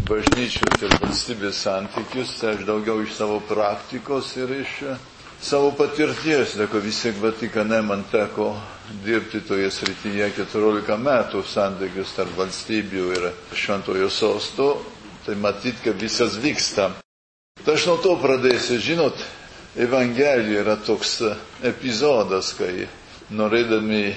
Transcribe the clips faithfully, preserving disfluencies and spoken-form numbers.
bažnyčios ir valstybės santykius, aš daugiau iš savo praktikos ir iš savo patirties, teko vis tiek Vatikane man teko dirbti toje srityje keturiolika metų santykius tarp valstybių ir Šventojo Sosto, tai matyt, kad visas vyksta. Tai aš nuo to pradėsiu, žinot, Evangelija yra toks epizodas, kai norėdami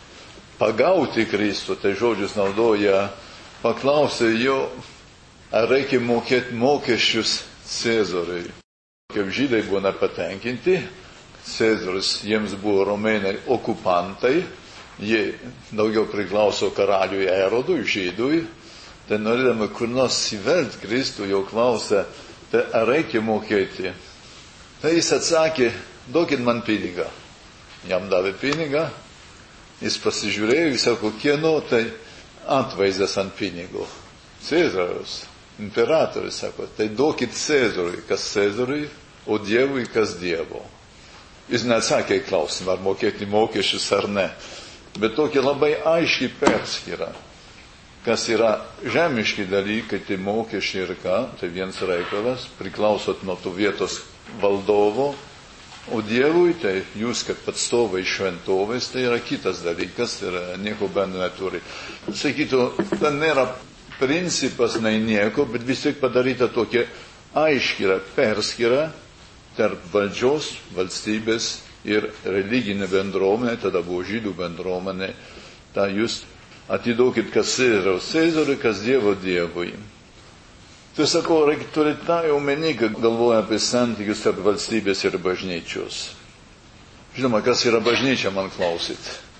pagauti Kristų, tai žodžius naudoja, paklausė jo, ar reikia mokėti mokesčius Cezariui. Kaip žydai buvo nepatenkinti, Cezaris jiems buvo romėnai okupantai, jie daugiau priklauso karaliui Erodui, žydui, tai norėdami kur nors įvelti Kristų, jo klausė, tai ar reikia mokėti? Tai jis atsakė, duokit man pinigą. Jam davė pinigą, jis pasižiūrėjo, jis sako, kieno, tai atvaizdas ant pinigų. Cezarius, imperatorius, sako, tai duokit Cezariui, kas Cezariui, o Dievui, kas Dievo. Jis neatsakė į klausimą, ar mokėti mokesčius ar ne, bet tokia labai aiški perskyra. Kas yra žemiški dalykai, tai mokesčiai ir ką, tai vienas reikalas, priklausot nuo tų vietos valdovo, o Dievui, tai jūs kaip atstovai šventovės, tai yra kitas dalykas ir nieko bendro neturi. Sakytų, tai nėra principas, nei nieko, bet vis tiek padaryta tokia aiškira perskyra tarp valdžios, valstybės ir religinė bendruomenė, tada buvo žydų bendruomenė, tai jūs atiduokit kas Cezariaus Cezariui, kas Dievo Dievui. Tai sakau, reikia turėti tą omeny, kad galvoja apie santykius tarp valstybės ir bažnyčios. Žinoma, kas yra bažnyčia, man klausit.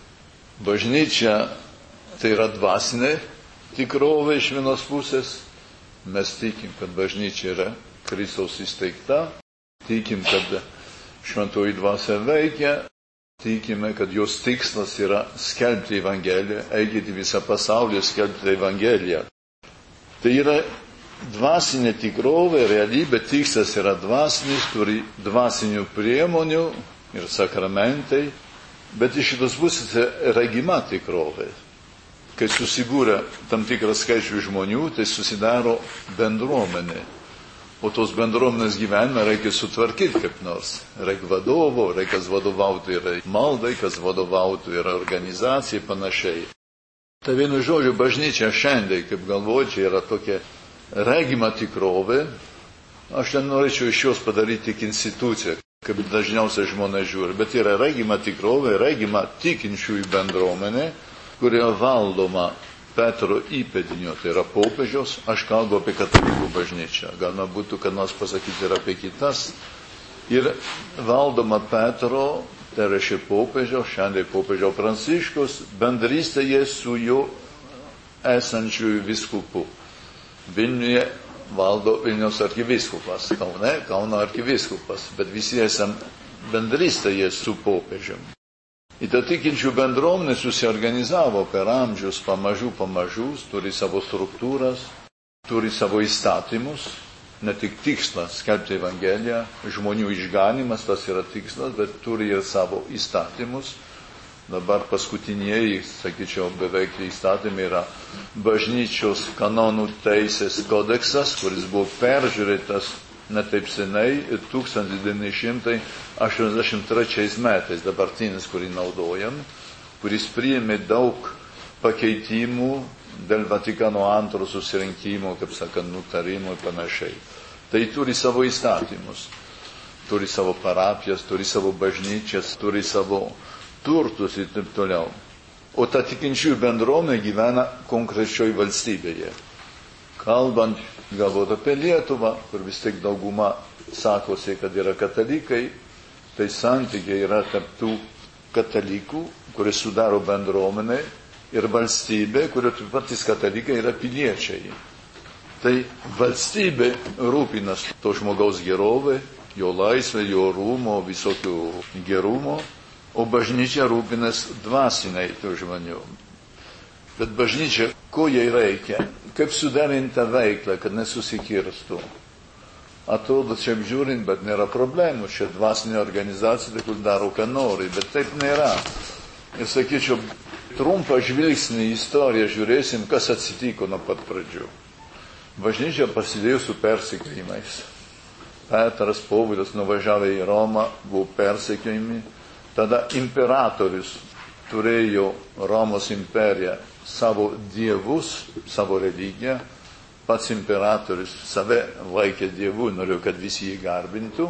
Bažnyčia tai yra dvasinė tikrovė iš vienos pusės. Mes tikim, kad bažnyčia yra Kristaus įsteigta. Tikim, kad šventoji dvasia veikia. Tikime, kad jos tikslas yra skelbti Evangeliją, eikite visą pasaulį, skelbti Evangeliją. Tai yra dvasinė tikrovė, realybė, tikslas yra dvasinis, turi dvasinių priemonių ir sakramentai, bet iš šitos pusės regima tikrovė. Kai susibūrė tam tikras skaičius žmonių, tai susidaro bendruomenė. O tos bendruomenės gyvenime reikia sutvarkyti kaip nors. Reikia vadovo, reikia kas vadovautų ir maldai, kas vadovautų ir organizacijai panašiai. Tai vienu žodžiu, bažnyčia šiandien, kaip galvoju, čia yra tokia regima tikrovė. Aš nenorėčiau iš jos padaryti tik instituciją, kaip dažniausiai žmonės žiūri, bet yra regima tikrovė, regima tikinčiųjų bendruomenė, kuri valdoma Petro įpėdinio, tai yra popiežiaus. Aš kalbu apie katalikų bažnyčią. Galima būtų, kad nors pasakyti ir apie kitas. Ir valdoma Petro, tai reiškia popiežiaus, šiandien popiežiaus Pranciškus, bendrystėje su jo esančiųjų viskupu. Vilniuje valdo Vilniaus arkivyskupas, Kaune, Kauno arkivyskupas, bet visi esam bendrystėje su popiežiumi. Ir ta tikinčių bendruomenė susiorganizavo per amžius, pamažu, pamažu, turi savo struktūras, turi savo įstatymus, ne tik tikslas skelbti Evangeliją, žmonių išganimas, tas yra tikslas, bet turi ir savo įstatymus. Dabar paskutinieji, sakyčiau, beveik įstatymai yra bažnyčios kanonų teisės kodeksas, kuris buvo peržiūrėtas ne taip seniai, tūkstantis devyni šimtai aštuoniasdešimt trečiais metais, dabartinis, kurį naudojam, kuris priėmė daug pakeitimų dėl Vatikano antro susirinkimo, kaip sakant, nutarimų ir panašiai. Tai turi savo įstatymus, turi savo parapijas, turi savo bažnyčias, turi savo turtus ir taip toliau. O ta tikinčiųjų bendruomenė gyvena konkrečioj valstybėje. Kalbant, galvot apie Lietuvą, kur vis tik dauguma sakosi, kad yra katalikai, tai santykiai yra tarp tų katalikų, kurie sudaro bendruomenę, ir valstybė, kurio patys katalikai yra piliečiai. Tai valstybė rūpinas to žmogaus gerovė, jo laisvė, jo orumo, visokių gerumo, o bažnyčia rūpinas dvasiniai tų žmonių. Bet bažnyčia, ko jai reikia? Kaip suderinti tą veiklą, kad nesusikirstų? Atrodo, čia žiūrint, bet nėra problemų. Čia dvasinė organizacija, kur daro, ką nori, bet taip nėra. Ir sakyčiau, trumpą žvilgsnį į istoriją žiūrėsim, kas atsitiko nuo pat pradžių. Bažnyčia prasidėjo su persekiojimais. Petras, Povilas nuvažiavę į Romą, buvo persekiojami. Tada imperatorius turėjo Romos imperiją savo dievus, savo religiją. Pats imperatorius save laikė dievu, norėjo, kad visi jį garbintų.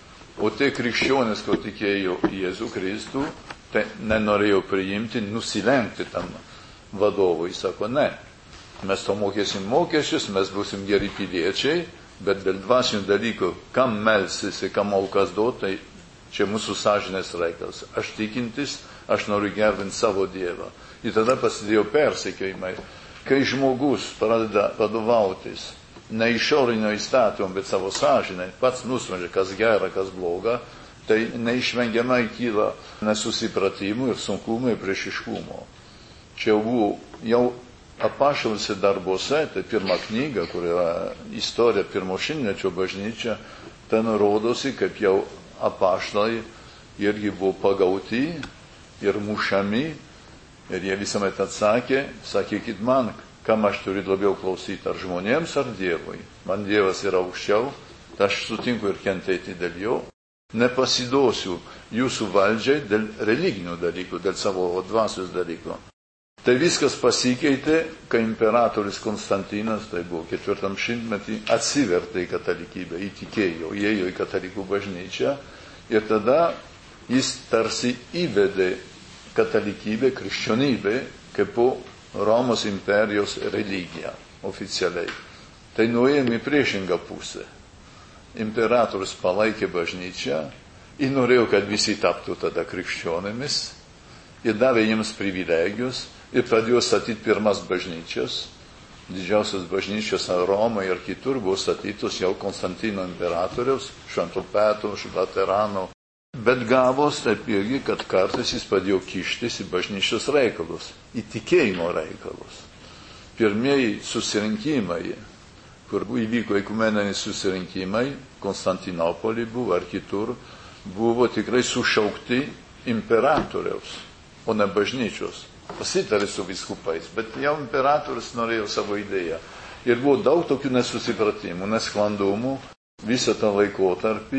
O tie krikščionys, ko tikėjo Jėzų Kristų, tai nenorėjo priimti, nusilenkti tam vadovui. Sako, ne, mes to mokėsim mokesčius, mes būsim geri piliečiai, bet dėl dvasinių dalykų, kam melsis ir kam aukas duoti, tai čia mūsų sąžinės reikalas. Aš tikintis, aš noriu gerbinti savo dievą. Ir tada prasidėjo persekiojimai. Kai žmogus pradeda vadovautis ne išorinio įstatymo, bet savo sąžinę, pats nusprendžia, kas gera, kas bloga, tai neišvengiamai kyla nesusipratimų ir sunkumų ir priešiškumo. Čia buvo jau apaštaluose darbuose, tai pirma knyga, kur yra istorija pirmo šimtmečio bažnyčia, ten rodosi, kaip jau apaštalai irgi buvo pagauti ir mušami, ir jie visuomet atsakė, sakykit man, kam aš turiu labiau klausyti, ar žmonėms, ar Dievui. Man Dievas yra aukščiau, tai aš sutinku ir kentėti dėl jo. Nepasiduosiu jūsų valdžiai dėl religinių dalykų, dėl savo dvasios dalykų. Tai viskas pasikeitė, kai imperatorius Konstantinas, tai buvo ketvirtam šimtmetį, atsivertė į katalikybę, įtikėjo, įėjo į katalikų bažnyčią ir tada jis tarsi įvedė katalikybė, krikščionybė, kaip po Romos imperijos religija oficialiai. Tai nuėjome į priešingą pusę. Imperatorius palaikė bažnyčią ir norėjo, kad visi taptų tada krikščionėmis ir davė jiems privilegijus ir pradėjo statyti pirmas bažnyčias. Didžiausias bažnyčios Romoje ir kitur buvo statytos jau Konstantino imperatoriaus, Švento Petro, Laterano. Bet gavos taip irgi, kad kartais jis padėjo kištis į bažnyčios reikalus, į tikėjimo reikalus. Pirmieji susirinkimai, kur įvyko ekumeniniai susirinkimai, Konstantinopolį buvo ar kitur, buvo tikrai sušaukti imperatoriaus, o ne bažnyčios. Pasitarė su viskupais, bet jau imperatorius norėjo savo idėją. Ir buvo daug tokių nesusipratimų, nesklandumų visą tą laikotarpį,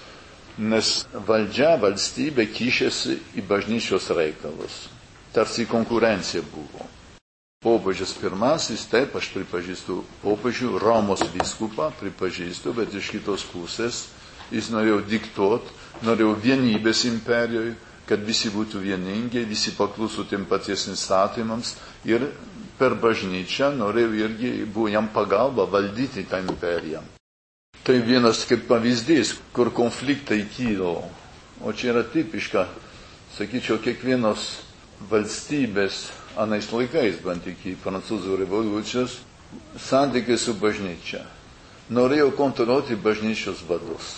nes valdžia, valstybė kišėsi į bažnyčios reikalus. Tarsi konkurencija buvo. Popiežius pirmasis, taip, aš pripažįstu popiežių, Romos vyskupą pripažįstu, bet iš kitos pusės jis norėjo diktuoti, norėjo vienybės imperijoje, kad visi būtų vieningi, visi paklusų tiem paties įstatymams ir per bažnyčią norėjo irgi, buvo jam pagalba valdyti tą imperiją. Tai vienas kaip pavyzdys, kur konfliktai kylo. O čia yra tipiška, sakyčiau, kiekvienos valstybės anais laikais, bent iki prancūzų revoliucijos, santykiai su bažnyčia. Norėjo kontroliuoti bažnyčios vadus.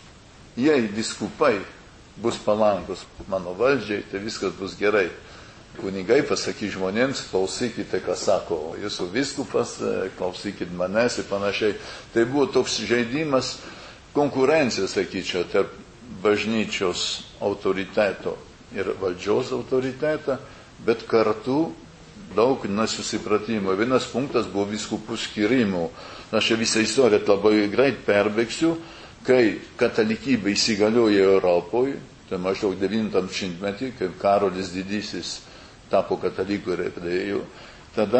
Jei vyskupai bus palankus mano valdžiai, tai viskas bus gerai. Kunigai pasakys žmonėms, klausykite, ką sako jūsų vyskupas, klausykit manęs ir panašiai. Tai buvo toks žaidimas, konkurencija, sakyčiau, tarp bažnyčios autoriteto ir valdžios autoriteto, bet kartu daug nesusipratimo. Vienas punktas buvo vyskupų skirimų. Aš visą istoriją labai greit perbėgsiu, kai katalikybė įsigaliojo Europoje, tai maždaug devintam šimtmetį, kai Karolis Didysis tapo katalikų ir pradėjo, tada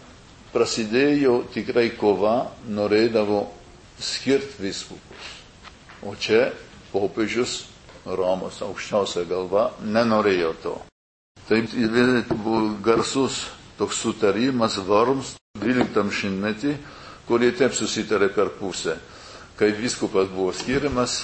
prasidėjo tikrai kova, norėdavo skirti vyskupus. O čia popiežius Romos aukščiausia galva nenorėjo to. Taip buvo garsus toks sutarimas Worms dvyliktam šimtmetį, kurie taip susitarė per pusę. Kai vyskupas buvo skiriamas,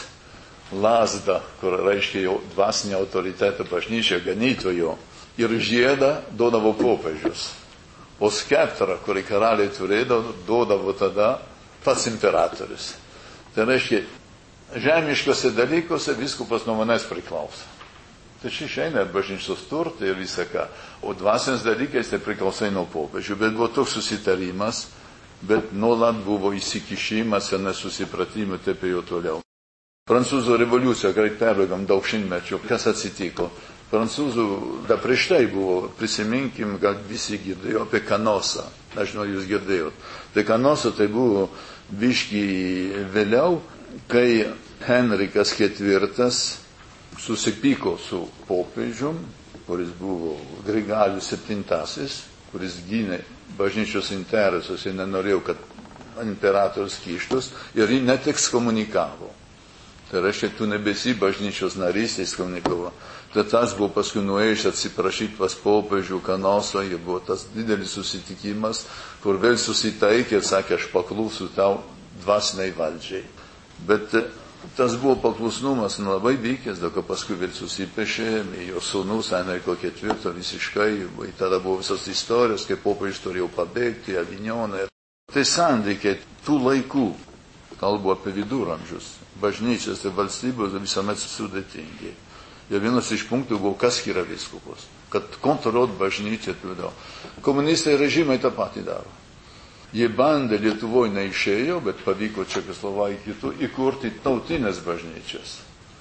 lazda, kur reiškia jau dvasinį autoritetą bažnyčioje, ganytojo, ir žiedą duodavo popiežius. O skeptrą, kurį karaliai turėdavo, duodavo tada pats imperatorius. Tai reiškia, žemiškose dalykuose vyskupas nuo manęs priklauso. Tai čia išeina ir bažnyčios turtai ir visą ką. O dvasiniais dalykais tai priklausai nuo popiežių. Bet buvo toks susitarimas, bet nuolat buvo įsikišimas ir nesusipratimų taip jau toliau. Prancūzų revoliucija, greit perbėgam daug šimtmečių, kas atsitiko? prancūzų, da prieš tai buvo, prisiminkim, gal visi girdėjo apie Kanosą. Aš žinau, jūs girdėjot. Tai Kanosa tai buvo biškį vėliau, kai Henrikas ketvirtas susipyko su popiežium, kuris buvo Grigalius septintasis, kuris gynė bažnyčios interesus ir nenorėjo, kad imperatorius kištus, ir jį net ekskomunikavo. Tai reiškia, tu nebesi bažnyčios narys, jis komunikavo. Tai tas buvo paskui nuėjęs atsiprašyti pas popiežių Kanosą, ir buvo tas didelis susitikimas, kur vėl susitaikė ir sakė, aš paklūsiu tau dvasiniai valdžiai. Bet tas buvo paklusnumas labai vykęs, dėl ko paskui vėl susipešė, jo sūnus Henriko ketvirto visiškai, tada buvo visas istorijos, kai popiežius turėjo pabėgti, Avinjoną. Tai santykiai tų laikų, kalbu apie viduramžius, bažnyčios ir valstybės visuomet sudėtingi. Ir vienas iš punktų buvo, kas yra vyskupas, kad kontroliuot bažnyčią. Komunistai režimai tą patį daro. Jie bandė, Lietuvoje neišėjo, bet pavyko Čekoslovakijai kitų įkurti tautinės bažnyčias.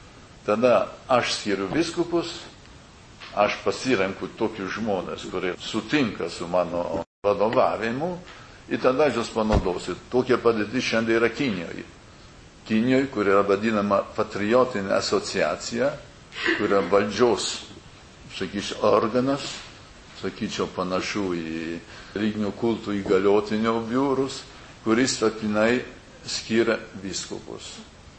Tada aš skiriu vyskupus, aš pasirenku tokius žmonės, kurie sutinka su mano vadovavimu, ir tada aš juos panaudosiu. Tokia padėtis šiandien yra Kinijoje. Kinijoje, kur yra vadinama patriotinė asociacija, kur yra valdžios, sakyčiau, organas, sakyčiau, panašu į religinių kultų įgaliotinio biurus, kuris statinai skiria vyskupus.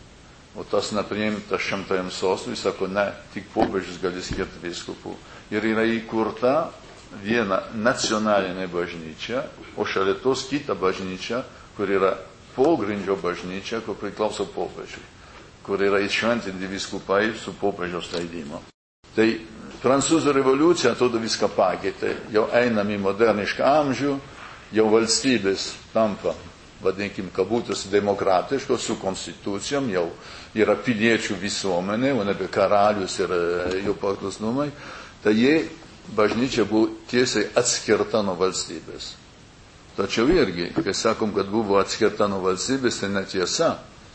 O tas nepriimtas šimtajam sostui, sako, ne, tik popiežius gali skirti vyskupų. Ir yra įkurta viena nacionalinė bažnyčia, o šalia tos kita bažnyčia, kur yra pogrindžio bažnyčia, kur priklauso popiežiui, kur yra iššventinti vyskupai su popiežiaus leidimu. Tai Prancūzų revoliucija atrodo viską pakeitė. Jau einam į modernišką amžių, jau valstybės tampa, vadinkim, kabutės demokratiškos, su konstitucijom, jau yra piliečių visuomenė, o nebe karalius ir jų paklusnumai. Tai jie, bažnyčia buvo tiesiai atskirta nuo valstybės. Tačiau irgi, kai sakom, kad buvo atskirta nuo valstybės, tai netiesa.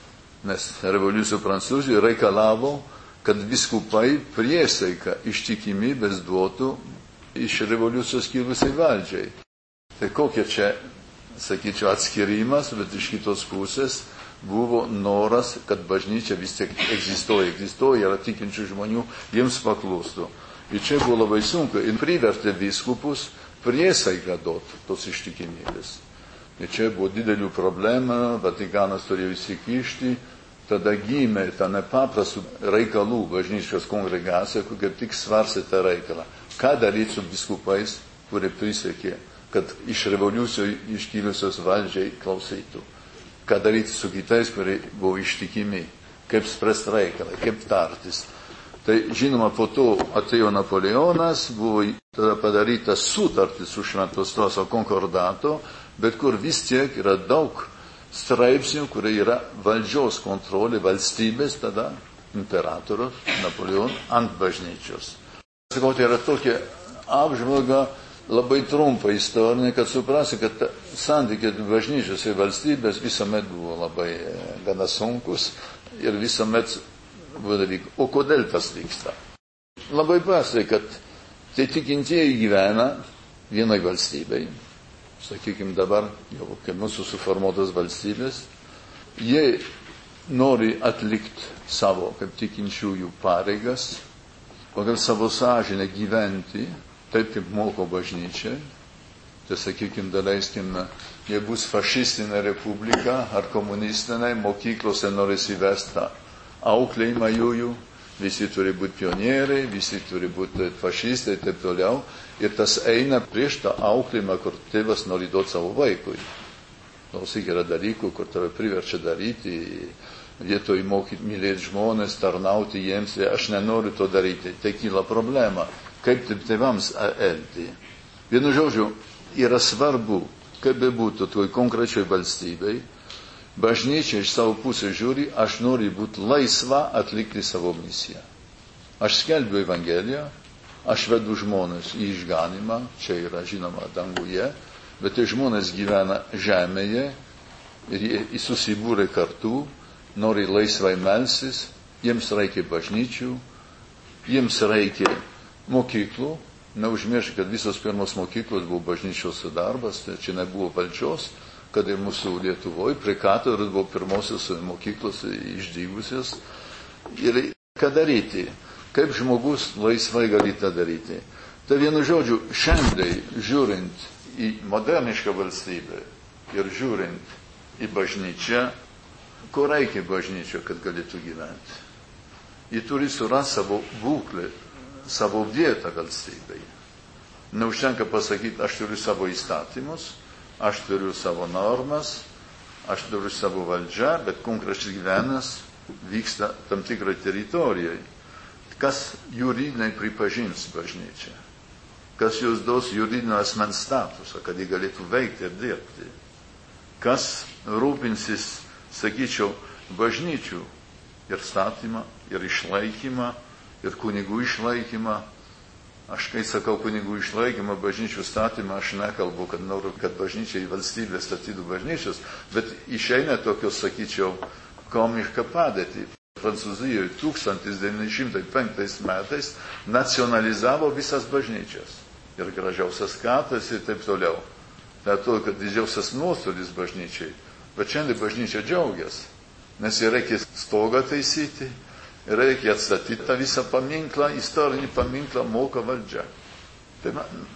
Nes revoliucijų Prancūzijoje reikalavo, kad viskupai priesaiką ištikimybės duotų iš revoliucijos kilusiai valdžiai. Tai kokia čia, sakyčiau, atskirimas, bet iš kitos pusės buvo noras, kad bažnyčia vis tiek egzistuoja, egzistuoja, yra tikinčių žmonių, jiems paklūstų. Ir čia buvo labai sunku, ir privertė viskupus priesaiką duoti tos ištikimybės. Ir čia buvo didelių problemų, Vatikanas turėjo įsikišti. Tada gimė ta nepaprastų reikalų bažnyčios kongregacija, kur kaip tik svarstė tą reikalą. Ką daryti su biskupais, kurie prisiekė, kad iš revoliucijų iškilusios valdžiai klausytų. Ką daryti su kitais, kurie buvo ištikimi. Kaip spręsti reikalą, kaip tartis. Tai žinoma, po to atėjo Napoleonas, buvo tada padaryta sutartis su Šventos Stoso konkordato, bet kur vis tiek yra daug straipsnių, kurie yra valdžios kontrolė, valstybės tada, imperatorius, Napoleon, ant bažnyčios. Sakau, tai yra tokia apžvalga labai trumpa istorinė, kad suprasi, kad santykiai bažnyčios ir valstybės visuomet buvo labai gana sunkus ir visuomet buvo dalykai. O kodėl tas vyksta? Labai prastai, kad tai tikintieji gyvena vienai valstybei. Sakykime dabar, jau kaip mūsų suformuotas valstybės, jie nori atlikti savo, kaip tikinčiųjų pareigas, pagal savo sąžinę gyventi, taip kaip moko bažnyčia. Tai sakykime, daleiskim, jie bus fašistinė republika ar komunistinė, mokyklose nori įvesti auklėjimą jųjų, visi turi būti pionieriai, visi turi būti fašistai ir taip toliau. Ir tas eina prieš tą auklėjimą, kur tėvas nori duoti savo vaikui. Klausyk, yra dalykų, kur tave priverčia daryti, vietoj mokyti, mylėti žmonės, tarnauti jiems. Aš nenoriu to daryti. Tai kyla problema. Kaip tėvams elgti? Vienu žodžiu, yra svarbu, kaip bebūtų toj konkrečiai valstybei, bažnyčia iš savo pusės žiūri, aš noriu būti laisva atlikti savo misiją. Aš skelbiu Evangeliją, aš vedu žmonės į išganimą, čia yra žinoma danguje, bet tai žmonės gyvena žemėje ir jie susibūrė kartu, nori laisvai melstis, jiems reikia bažnyčių, jiems reikia mokyklų. Neužmirškite, kad visos pirmos mokyklos buvo bažnyčios darbas, tai čia nebuvo valdžios, kad ir mūsų Lietuvoje, prie katedros buvo pirmosios mokyklos išdygusios. Ir ką daryti? Kaip žmogus laisvai gali tą daryti? Tai vienu žodžiu, šiandien žiūrint į modernišką valstybę ir žiūrint į bažnyčią, ko reikia bažnyčio, kad galėtų gyventi? Ji turi surasti savo būklę, savo vietą valstybėje. Neužtenka pasakyti, aš turiu savo įstatymus, aš turiu savo normas, aš turiu savo valdžią, bet konkrečiai gyvenas vyksta tam tikrai teritorijai. Kas juridiniai pripažins bažnyčią? Kas jūs duos juridinio asmens statusą, kad jį galėtų veikti ir dirbti? Kas rūpinsis, sakyčiau, bažnyčių ir statymą, ir išlaikymą, ir kunigų išlaikymą? Aš kai sakau kunigų išlaikymą, bažnyčių statymą, aš nekalbu, kad noriu, kad bažnyčia į valstybę statytų bažnyčios, bet išeina tokios, sakyčiau, komišką padėtį. Prancūzijoje tūkstantis devyni šimtai penktais metais nacionalizavo visas bažnyčias ir gražiausias katas ir taip toliau. Tai to, kad didžiausias nuostolis bažnyčiai, bet šiandien bažnyčia džiaugiasi, nes jai reikia stogą taisyti, reikia atstatyti tą visą paminklą, istorinį paminklą moka valdžia. Tai,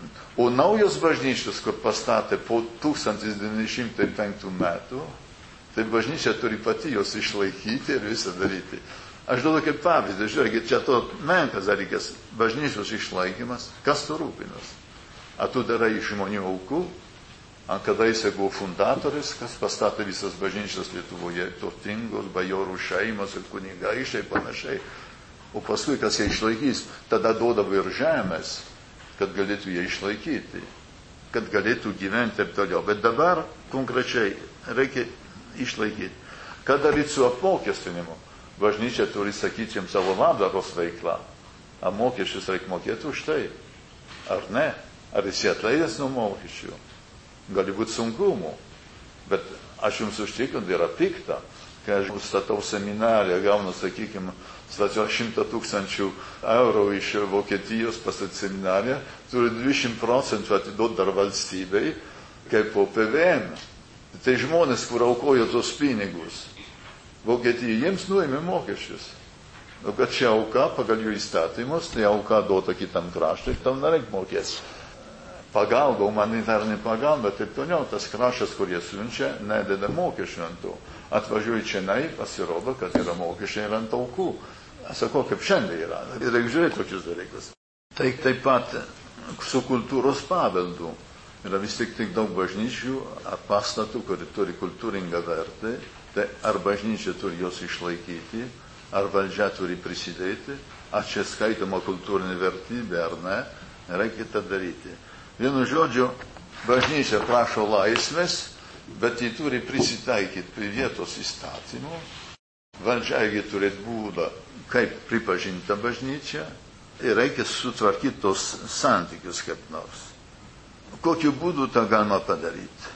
o naujos bažnyčios, kur pastatė po tūkstantis devyni šimtai penktų metų, tai bažnyčia turi pati jos išlaikyti ir visą daryti. Aš duodu kaip pavyzdį, žiūrėkit, čia to menkas dalykas, bažnyčios išlaikymas, kas tu rūpinas? Ar tu darai iš žmonių aukų? Ar kadaise buvo fundatorius, kas pastatė visas bažnyčias Lietuvoje, turtingos, bajorų šeimos ir kunigaičiai panašiai. O paskui, kas ją išlaikys, tada duodavo ir žemės, kad galėtų ją išlaikyti, kad galėtų gyventi ir toliau. Bet dabar konkrečiai reikia išlaikyti. Ką daryti su apmokestinimu? Bažnyčia turi, sakyčiam, savo labdaros veiklą. Ar mokesčius reikia mokėti už tai? Ar ne? Ar jis atleidęs nuo mokesčių? Gali būti sunkumų, bet aš jums užtikrinu, yra pikta, kai aš statau seminariją, gaunu, sakykime, stačiau šimtą tūkstančių eurų iš Vokietijos pastatyti seminariją, turi dvidešimt procentų atiduoti dar valstybei, kaip po P V M. Tai žmonės, kur aukojo tos pinigus, Vokietija jiems nuėmė mokesčius. O kad čia auka, pagal jų įstatymus, tai auka duota kitam kraštui, tam nereikia mokės. Pagalba, humanitarinė pagalba, taip toliau, tas kraštas, kur jie siunčia, nededa mokesčių ant to. Atvažiuoju čia, pasirodo, kad yra mokesčiai ir ant aukų. Aš sakau, kaip šiandien yra. Ir reikia žiūrėti tokius dalykus. Tai taip pat su kultūros paveldu. Yra vis tik tik daug bažnyčių ar pastatų, kurie turi kultūringą vertę. Tai ar bažnyčia turi jos išlaikyti, ar valdžia turi prisidėti, ar čia skaitoma kultūrinė vertybė ar ne, reikia tą daryti. Vienu žodžiu, bažnyčia prašo laisvės, bet jį turi prisitaikyti prie vietos įstatymų. Valdžiai turi būdą, kaip pripažinta bažnyčia, ir reikia sutvarkyti tos santykius kaip nors. Kokiu būdu tą galima padaryti?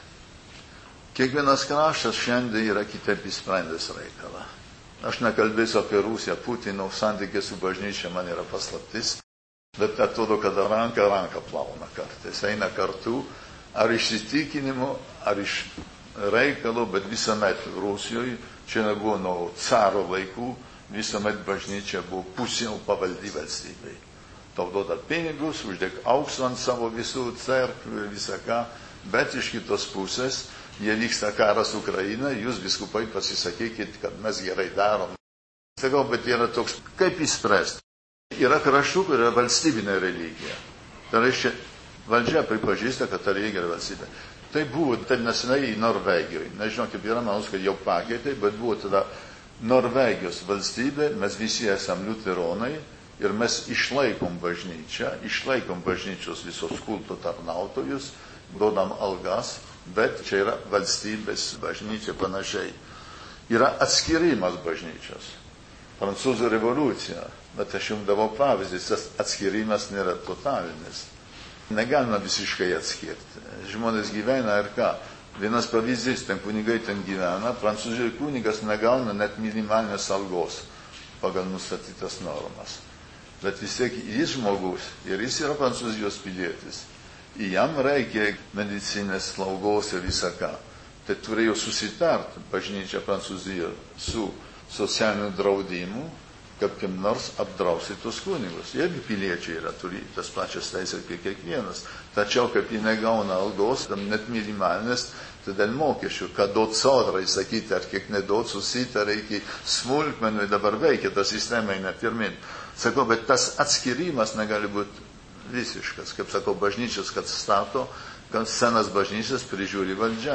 Kiekvienas kraštas šiandien yra kitaip įsprendęs reikalą. Aš nekalbėsiu apie Rusiją, Putino santykiai su bažnyčia man yra paslaptis. Bet atrodo, kad ranka ranką plauna kartais, eina kartu, ar iš įsitikinimo, ar iš reikalo, bet visuomet Rusijoje, čia nebuvo nuo caro laikų, visuomet bažnyčia buvo pusiau pavaldi valstybei. Tau duoda pinigus, uždėk auksą ant savo visų cerkvių ir visą ką, bet iš kitos pusės, jie vyksta karas Ukraina, jūs viskupai pasisakykit, kad mes gerai darom. Sakau, bet yra toks, kaip įspręsti? Yra kraštų, kur yra valstybinė religija. Tai reiškia, valdžia pripažįsta, kad ta religija yra valstybė. Tai buvo taip nesenai Norvegijoje. Nežinau, kaip yra, manau, kad jau pakeitė, bet buvo tada Norvegijos valstybė, mes visi esam liuteronai ir mes išlaikom bažnyčią, išlaikom bažnyčios visos kulto tarnautojus, duodam algas, bet čia yra valstybės bažnyčia panašiai. Yra atskirimas bažnyčios. Prancūzų revoliucija. Bet aš jums davau pavyzdys, tas atskirimas nėra totalinis. Negalima visiškai atskirti. Žmonės gyvena ir ką? Vienas pavyzdys, ten kunigai ten gyvena, prancūzijos kunigas negauna net minimalinės algos pagal nustatytas normas. Bet vis tiek jis žmogus ir jis yra Prancūzijos pilietis. Jam reikia medicinės slaugos ir visą ką. Tai turėjo susitarti bažnyčia Prancūzijoje su socialiniu draudimu, kad kim nors apdrausti tos kunigus. Jeigu piliečiai yra, turi tas pačias teisės kaip kiekvienas. Tačiau, kaip jie negauna algos, tam net minimalinės, tai dėl mokesčių, kad duot sodrai sakyti, ar kiek neduot, susitarė iki smulkmenų, dabar veikia ta sistema, net ir min. Sakau, bet tas atskirimas negali būti visiškas. Kaip sakau, bažnyčias, kad stato, kad senas bažnyčias prižiūri valdžia.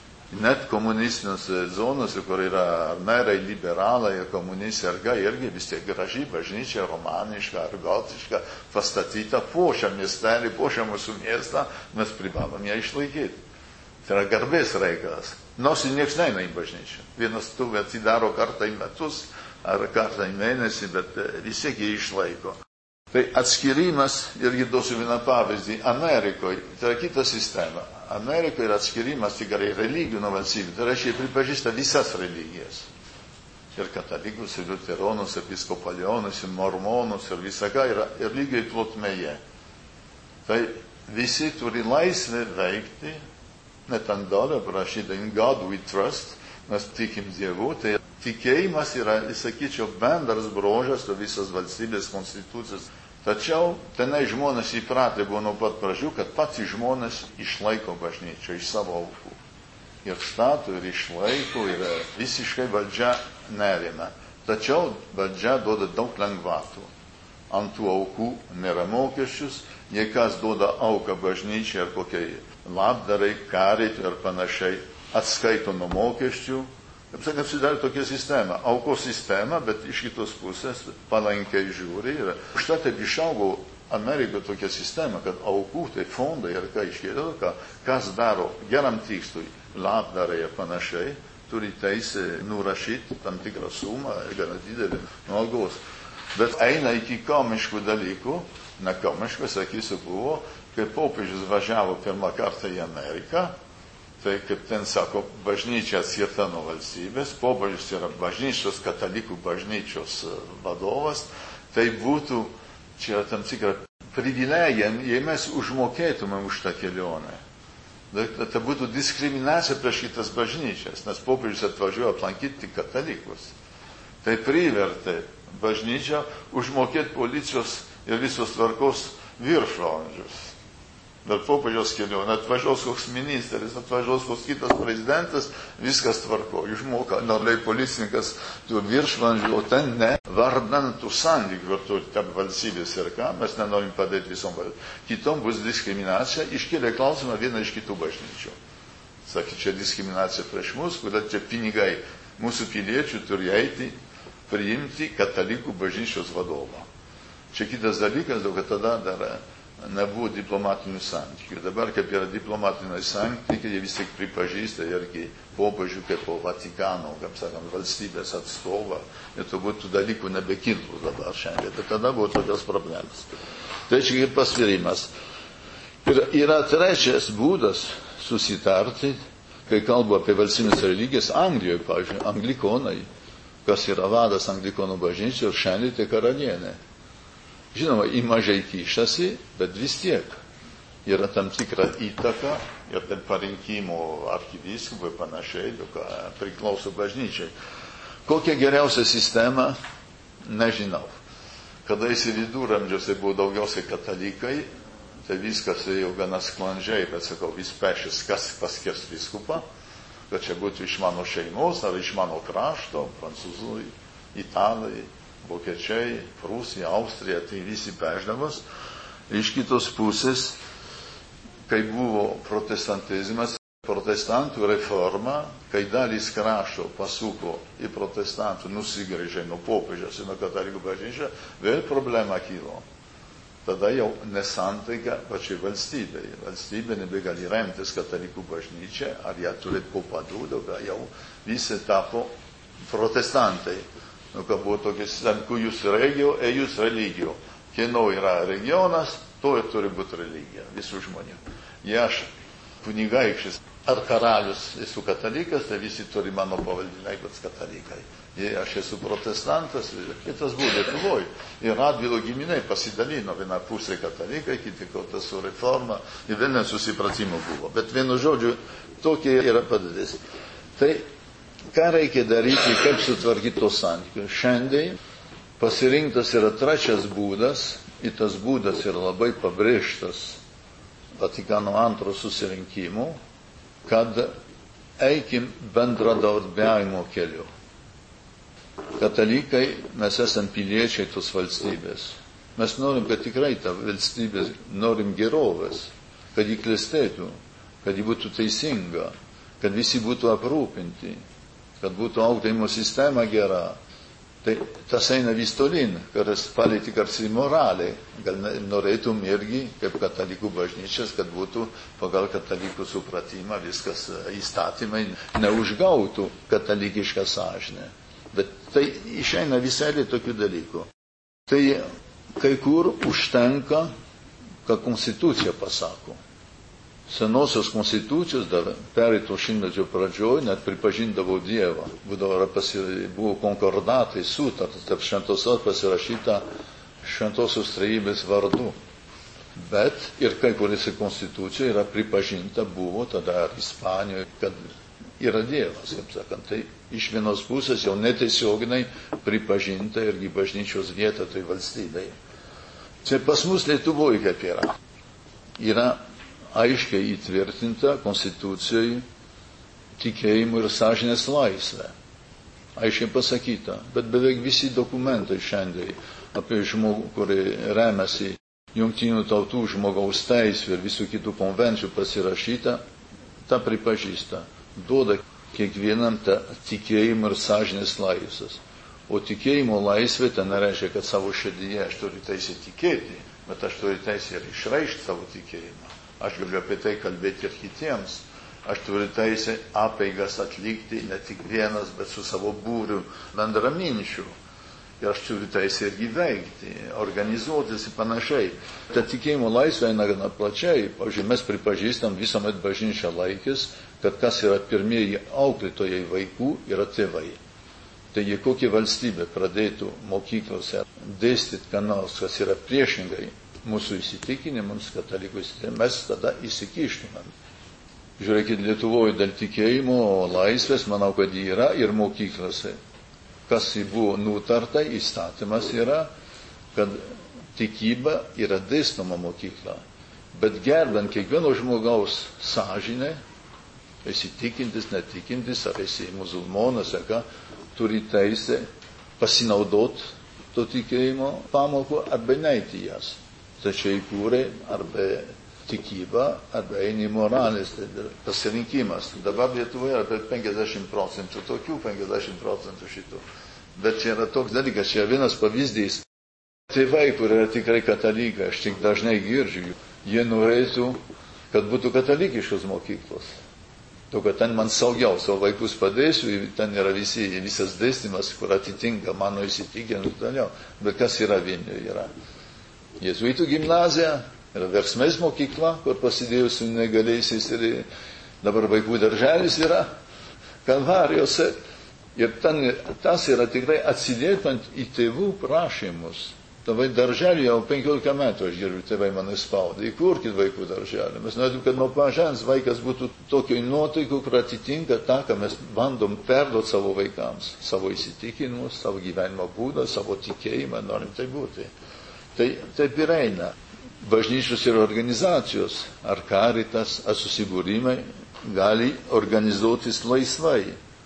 Net komunistinėse zonose, kur yra ar merai liberalai, komunistai, ar gai, irgi vis tiek graži bažnyčia, romaniška ar gotiška, pastatyta puošia miestelį, puošia mūsų miestą, mes privalom ją išlaikyti. Tai yra garbės reikalas. Nors niekas neina į bažnyčią. Vienas tų atidaro kartą į metus ar kartą į mėnesį, bet vis tiek jie išlaiko. Tai atskirimas, irgi duosiu vieną pavyzdį, Amerikoje, tai yra kita sistema. Amerikoje yra atskirimas tikrai religijų nuo valstybių, tai reiškia pripažįsta visas religijas. Ir katalikus, ir liuteronus, ir episkopalionus, ir mormonus, ir visą ką yra religijų plotmėje. Tai visi turi laisvę veikti, net ant dolio parašyta in God we trust, mes tikim Dievu, tai tikėjimas yra, sakyčiau, bendras bruožas to visos valstybės konstitucijos. Tačiau tenai žmonės įpratę buvo nuo pat pradžių, kad patys žmonės išlaiko bažnyčią iš savo aukų. Ir stato, ir išlaiko, ir visiškai valdžia nerima. Tačiau valdžia duoda daug lengvatų. Ant tų aukų nėra mokesčius, jei kas duoda auką bažnyčiai ar kokiai labdarai, karitui ar panašiai, atskaito nuo mokesčių. Kaip sakant, sudarė tokia sistema, aukos sistema, bet iš kitos pusės palankiai žiūri. Ir štai taip išaugo Amerikoje tokia sistema, kad aukų, tai fondai ir ką iškėlė, kas daro geram tikslui, labdarai ir panašiai, turi teisę nurašyti tam tikrą sumą, gana didelį nuo algos. Bet eina iki komiškų dalykų, ne komiškų, sakysiu, buvo, kai popiežius važiavo pirmą kartą į Ameriką. Tai, kaip ten sako, bažnyčia atskirta nuo valstybės, popiežius yra bažnyčios, katalikų bažnyčios vadovas, tai būtų, čia yra tam tikra privilegija, jei mes užmokėtume už tą kelionę. Tai būtų diskriminacija prieš kitas bažnyčias, nes popiežius atvažiuoja aplankyti tik katalikus. Tai privertė bažnyčią užmokėti policijos ir visos tvarkos viršvalandžius. Bet popiežiaus kelionė, atvažiuos koks ministras, atvažiuos koks kitas prezidentas, viskas tvarko, išmoka, normaliai policininkas tų viršvalandžių, o ten ne, vardant tų santykių, kur turi tarp valstybės ir ką, mes nenorim padėti visom valstybėm. Kitom bus diskriminacija, iškėlė klausimą vieną iš kitų bažnyčių. Sakė, čia diskriminacija prieš mus, kodėl čia pinigai mūsų piliečių turi eiti, priimti katalikų bažnyčios vadovą. Čia kitas dalykas, daug kad tada dar nebuvo diplomatinių santykių. Dabar, kaip yra diplomatiniai santykiai, jie vis tik pripažįsta irgi popiežių kaip po Vatikano, kaip sakant, valstybės atstovą. Ir turbūt tų dalykų nebekiltų dabar šiandien. Bet tada buvo tokios problemos. Tai čia kaip pasvirimas. Ir yra trečias būdas susitarti, kai kalbu apie valstybės religijas, Anglijoje, pavyzdžiui, anglikonai, kas yra vadas anglikonų bažnyčios, šiandien tai karalienė. Žinoma, į mažai kišasi, bet vis tiek yra tam tikra įtaka ir dėl parinkimo arkivyskupų ir panašiai, priklauso bažnyčiai. Kokia geriausia sistema, nežinau. Kadaise viduramžiuose buvo daugiausiai katalikai, tai viskas ėjo gana sklandžiai, bet sakau, vis pešis, kas paskirs vyskupą, kad čia būtų iš mano šeimos ar iš mano krašto, prancūzai, italai, vokiečiai, Prūsija, Austrija, tai visi pešdavos. Iš kitos pusės, kai buvo protestantizmas, protestantų reforma, kai dalis krašto pasuko į protestantų, nusigrėžė nuo popiežiaus ir nuo katalikų bažnyčią, vėl problema kilo. Tada jau nesantaika pačiai valstybei. Valstybė nebegali remtis katalikų bažnyčią, ar ją turėti po padų, jau visi tapo protestantai. Nu, kad buvo tokias, cujus regio, ejus religio. Kieno yra regionas, to ir turi būti religija visų žmonių. Jei aš kunigaikštis ar karalius esu katalikas, tai visi turi mano pavaldiniai, bet katalikai. Jei aš esu protestantas, kitas buvo Lietuvoje. Ir Radvilo giminiai pasidalino, viena pusė katalikai, kiti kartu su reforma, ir vėl nesusipratimų buvo. Bet vienu žodžiu, tokie yra padėtis. Tai ką reikia daryti, kaip sutvarkyti tos santykius? Šiandien pasirinktas yra trečias būdas, ir tas būdas yra labai pabrėžtas Vatikano antro susirinkimų, kad eikim bendradarbiavimo keliu. Katalikai, mes esam piliečiai tos valstybės. Mes norim, kad tikrai ta valstybė, norim gerovės, kad ji klestėtų, kad ji būtų teisinga, kad visi būtų aprūpinti, kad būtų auklėjimo sistema gera. Tai tas eina vis tolin, karas palieti karsi moraliai. Gal norėtum irgi, kaip katalikų bažnyčias, kad būtų pagal katalikų supratimą viskas įstatymai neužgautų katalikišką sąžinę. Bet tai išeina visai tokių dalykų. Tai kai kur užtenka, ką konstitucija pasako. Senosios konstitucijos dar pereito šimtmečio pradžioj net pripažindavo Dievą. Būdavo, buvo konkordatai, sutartas, tarp šventosios pasirašyta šventosios trejybės vardu. Bet ir kai kuriuose konstitucijoje yra pripažinta buvo tada ar Ispanijoje, kad yra Dievas, kaip sakant. Tai iš vienos pusės jau netiesioginai pripažinta irgi bažnyčios vieta tai valstybei. Čia pas mus Lietuvoje kaip yra. Yra aiškiai įtvirtinta konstitucijai tikėjimo ir sąžinės laisvė. Aiškiai pasakyta, bet beveik visi dokumentai šiandien apie žmogų, kurie remiasi Jungtinių tautų žmogaus teisų ir visų kitų konvencijų pasirašyta, tą pripažįsta. Duoda kiekvienam tą tikėjimo ir sąžinės laisvės. O tikėjimo laisvė tai nereiškia, kad savo širdyje aš turiu teisę tikėti, bet aš turiu teisę ir išreikšti savo tikėjimą. Aš galiu apie tai kalbėti ir kitiems. Aš turiu teisę apeigas atlikti ne tik vienas, bet su savo būriu bendraminčių. Ir aš turiu teisę irgi veikti, organizuotis ir panašiai. Ta tikėjimo laisvė eina gana plačiai. Pavyzdžiui, mes pripažįstam visuomet bažnyčia laikis, kad kas yra pirmieji auklėtojai vaikų yra tėvai. Tai jei kokia valstybė pradėtų mokyklose dėstyti ką nors, kas yra priešingai mūsų įsitikinimams, katalikų įsitikinimams, mes tada įsikištumėm. Žiūrėkit, Lietuvoje dėl tikėjimo laisvės, manau, kad jį yra ir mokyklose. Kas jį buvo nutarta, įstatymas yra, kad tikyba yra dėstoma mokykla. Bet gerbant kiekvieno žmogaus sąžinę, esi tikintis, netikintis, ar esi musulmonas, ar ką, turi teisę pasinaudoti to tikėjimo pamokų arba neiti jas. Tačiau įkūrė arba tikybą, arba eini moralės, tai pasirinkimas. Dabar Lietuvoje yra apie penkiasdešimt procentų tokių, penkiasdešimt procentų šitų. Bet čia yra toks dalykas, čia vienas pavyzdys. Tėvai, kurie yra tikrai katalikai, aš tik dažnai girdžiu, jie norėtų, kad būtų katalikiškos mokyklos. To, kad ten man saugiau, savo vaikus padėsiu, ten yra visi, visas dėstymas, kur atitinka mano įsitikinimus ir toliau. Bet kas yra Vilniuje? Yra Jėzuitų gimnazija, yra Versmės mokykla, kur pasidėjo su negaliaisiais ir dabar vaikų darželis yra Kalvarijose. Ir ten, tas yra tikrai atsiliepiant į tėvų prašymus. Tavai darželį jau penkiolika metų aš dirbu, tėvai mane spaudė. Įkurkit vaikų darželį. Mes norėtume, kad nuo mažens vaikas būtų tokioj nuotaikų, kur atitinka tą, ką mes bandom perduoti savo vaikams. Savo įsitikinimus, savo gyvenimo būdą, savo tikėjimą, norim tai būti. Tai taip ir eina. Bažnyčios ir organizacijos, ar karitas, ar susibūrimai gali organizuotis laisvai.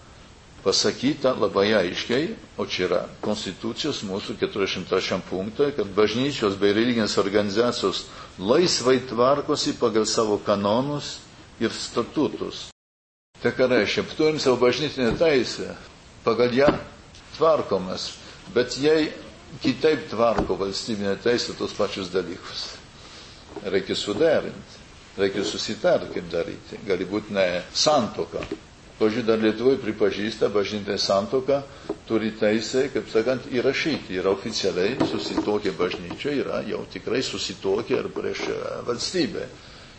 Pasakyta labai aiškiai, o čia yra konstitucijos mūsų keturiasdešimt trečiam punktui, kad bažnyčios bei religinės organizacijos laisvai tvarkosi pagal savo kanonus ir statutus. Tai ką reiškia, turim savo bažnytinę teisę, pagal ją tvarkomės, bet jei kitaip tvarko valstybinė teisė tos pačius dalykus. Reikia suderinti, reikia susitarti, kaip daryti. Gali būti ne santuoka. Pavyzdžiui, dar Lietuvoje pripažįsta bažnytinė santuoka, turi teisę, kaip sakant, įrašyti. Yra oficialiai susitokę bažnyčia, yra jau tikrai susitokę ir prieš valstybę.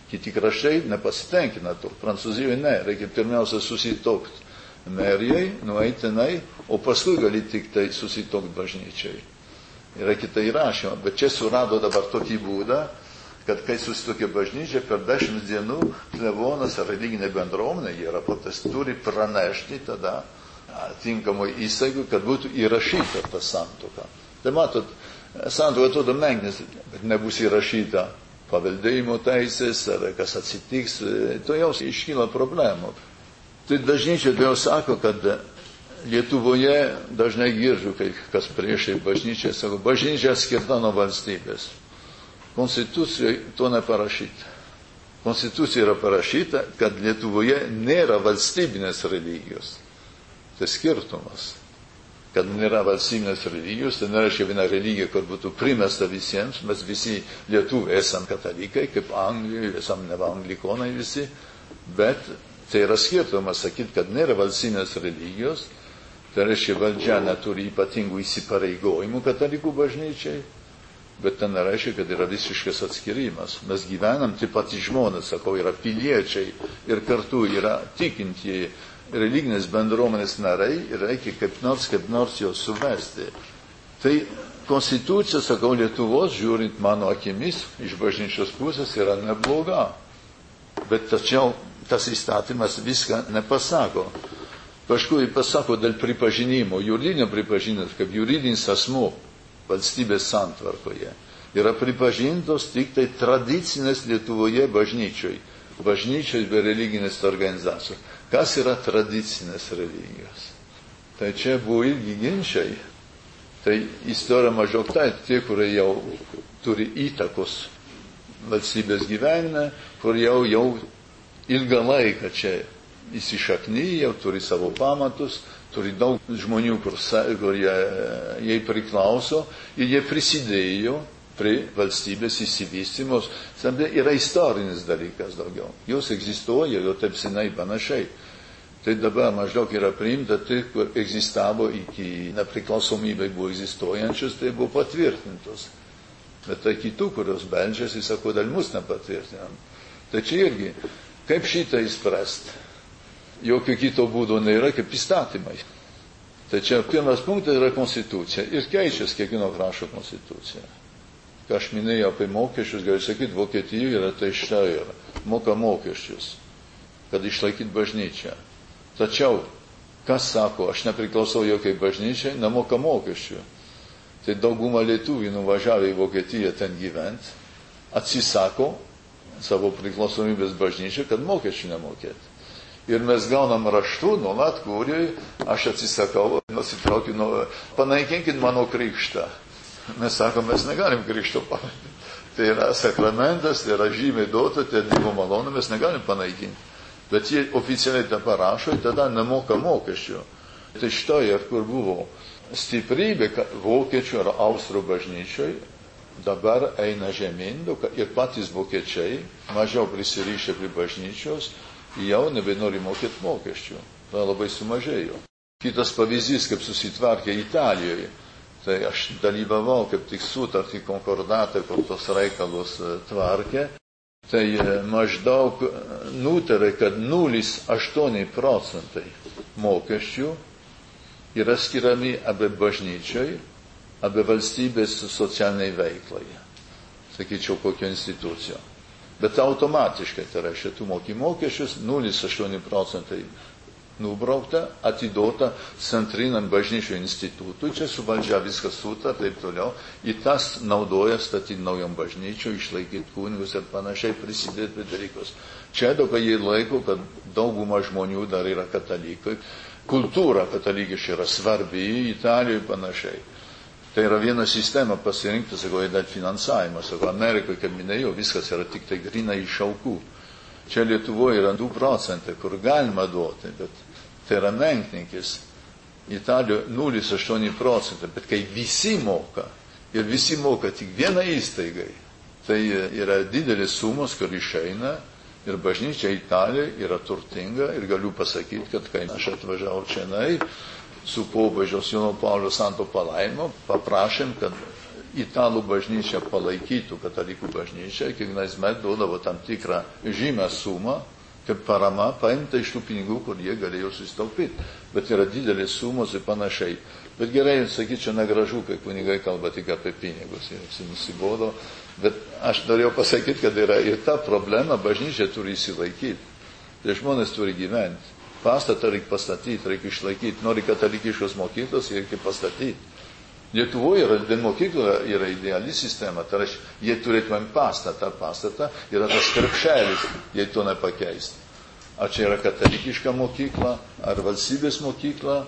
Kiti kraštai nepasitenkina to. Prancūzijoje ne, reikia pirmiausia susitokti merijai, nueiti tenai, o paskui gali tik tai susitokti bažnyčiai. Yra kita įrašyma, bet čia surado dabar tokį būdą, kad kai susitokia bažnyčia, per dešimt dienų klebonas ar religinė bendruomenė, jie yra protes, turi pranešti tada tinkamai įstaigui, kad būtų įrašyta ta santuoka. Tai matot, santuoka atrodo menknis, bet nebus įrašyta paveldėjimo teisės, ar kas atsitiks, to jau iškyla problemų. Tai dažničia jau sako, kad Lietuvoje dažnai girdžiu, kai kas priešai bažnyčiai, sako, bažnyčia skirta nuo valstybės. Konstitucijoje to neparašyta. Konstitucija yra parašyta, kad Lietuvoje nėra valstybinės religijos. Tai skirtumas. Kad nėra valstybinės religijos, tai nereiškia viena religija, kur būtų primesta visiems, mes visi lietuviai esam katalikai, kaip Anglijoje, esam neva anglikonai visi, bet tai yra skirtumas sakyti, kad nėra valstybinės religijos, tai reiškia valdžia neturi ypatingų įsipareigojimų katalikų bažnyčiai, bet tai nereiškia, kad yra visiškas atskirimas. Mes gyvenam taip pat žmonės, sakau, yra piliečiai ir kartu yra tikintieji religinės bendruomenės nariai ir reikia kaip nors, kaip nors juos suvesti. Tai konstitucija, sakau, Lietuvos, žiūrint mano akimis, iš bažnyčios pusės yra nebloga. Bet tačiau tas įstatymas viską nepasako. Paskui pasako dėl pripažinimo, juridinio pripažinimo, kaip juridinis asmuo valstybės santvarkoje. Yra pripažintos tik tai tradicinės Lietuvoje bažnyčioj, bažnyčioj be religinės organizacijos. Kas yra tradicinės religijos? Tai čia buvo ilgi ginčiai. Tai istorija maždaug tai, tie, kurie jau turi įtakos valstybės gyvenime, kur jau, jau ilgą laiką čia įsišaknyja, jau turi savo pamatus, turi daug žmonių, kur, kur jie, jie priklauso ir jie prisidėjo prie valstybės įsivystymos. Yra istorinis dalykas daugiau. Jos egzistuoja jau taip senai panašiai. Tai dabar maždaug yra priimta tai, kur egzistavo iki nepriklausomybei buvo egzistuojančios, tai buvo patvirtintos. Bet tai kitų, kurios beldžiasi, sako, dėl mus nepatvirtinam. Tai čia irgi, kaip šitą įspręsti? Jokio kito būdo nėra, kaip įstatymai. Tai čia pirmas punktas yra konstitucija. Ir keičiasi kiekvieno krašto konstitucija. Ką aš minėjau apie mokesčius, galiu sakyti, Vokietijoje yra tai štai yra. Moka mokesčius, kad išlaikyti bažnyčią. Tačiau, kas sako, aš nepriklausau jokiai bažnyčiai, nemoka mokesčių. Tai dauguma lietuvių nuvažiavę į Vokietiją ten gyventi, atsisako savo priklausomybės bažnyčią, kad mokesčių nemokėti. Ir mes gaunam raštų nuolat, kurioj aš atsisakau, nusitraukiu, nuo, panaikinkit mano krikštą. Mes sakom, mes negalim krikšto panaikinti. Tai yra sakramentas, tai yra žymiai duota, tai Dievo malonė, mes negalim panaikinti. Bet jie oficialiai tą parašo ir tada nemoka mokesčių. Tai štai ir kur buvo stiprybė vokiečių ar austrų bažnyčioj, dabar eina žemyn ir patys vokiečiai mažiau prisirišę prie bažnyčios, jau nebenori mokėti mokesčių. Tai labai sumažėjo. Kitas pavyzdys, kaip susitvarkė Italijoje. Tai aš dalyvavau kaip tik sutartį konkordatą, kur tos reikalus tvarkė. Tai maždaug nutarė, kad nulis celė aštuoni procentai mokesčių yra skiriami apie bažnyčiai, apie valstybės socialiniai veiklai. Sakyčiau, kokio institucijo. Bet automatiškai, tai reiškia, tu moki mokesčius, nulis celė aštuoni procentai nubraukta, atiduota centriniam bažnyčio institutui, čia su valdžia viskas suta, taip toliau, į tas naudoja statyti naujam bažnyčiu, išlaikyti kunigus ir panašiai prisidėti prie dalykus. Čia dabar jie laiko, kad dauguma žmonių dar yra katalikai. Kultūra katalikiška yra svarbi, Italijoje panašiai. Tai yra viena sistema pasirinkta, sakau, dėl finansavimo. Sakau, Amerikoje, kaip minėjau, viskas yra tik tai grina iš aukų. Čia Lietuvoje yra du procentai, kur galima duoti, bet tai yra menkninkis. Italijoje nulis celė aštuoni procentai, bet kai visi moka, ir visi moka tik vieną įstaigai, tai yra didelis sumos, kur išeina, ir bažnyčia Italijoje yra turtinga, ir galiu pasakyti, kad kai aš atvažiavau čianai, su popiežiaus Jono Pauliaus antro palaimos, paprašėm, kad italų bažnyčia palaikytų katalikų bažnyčią, kiekvienais metais duodavo tam tikrą žymę sumą, kaip parama paimta iš tų pinigų, kur jie galėjo susitaupyti. Bet yra didelės sumos ir panašiai. Bet gerai, sakyčiau, negražu, kai kunigai kalba tik apie pinigus. Ir visi nusibodo. Bet aš norėjau pasakyti, kad yra ir ta problema, bažnyčia turi įsilaikyti. Tai žmonės turi gyventi. Pastatą reikia pastatyti, reikia išlaikyti. Nori katalikiškos mokyklos, reikia pastatyti. Lietuvoje yra, mokykla yra ideali sistema, tai reiškia, jei turėtumėm pastatą, pastatą yra tas krepšelis, jei to nepakeisti. Ar čia yra katalikiška mokykla, ar valstybės mokykla,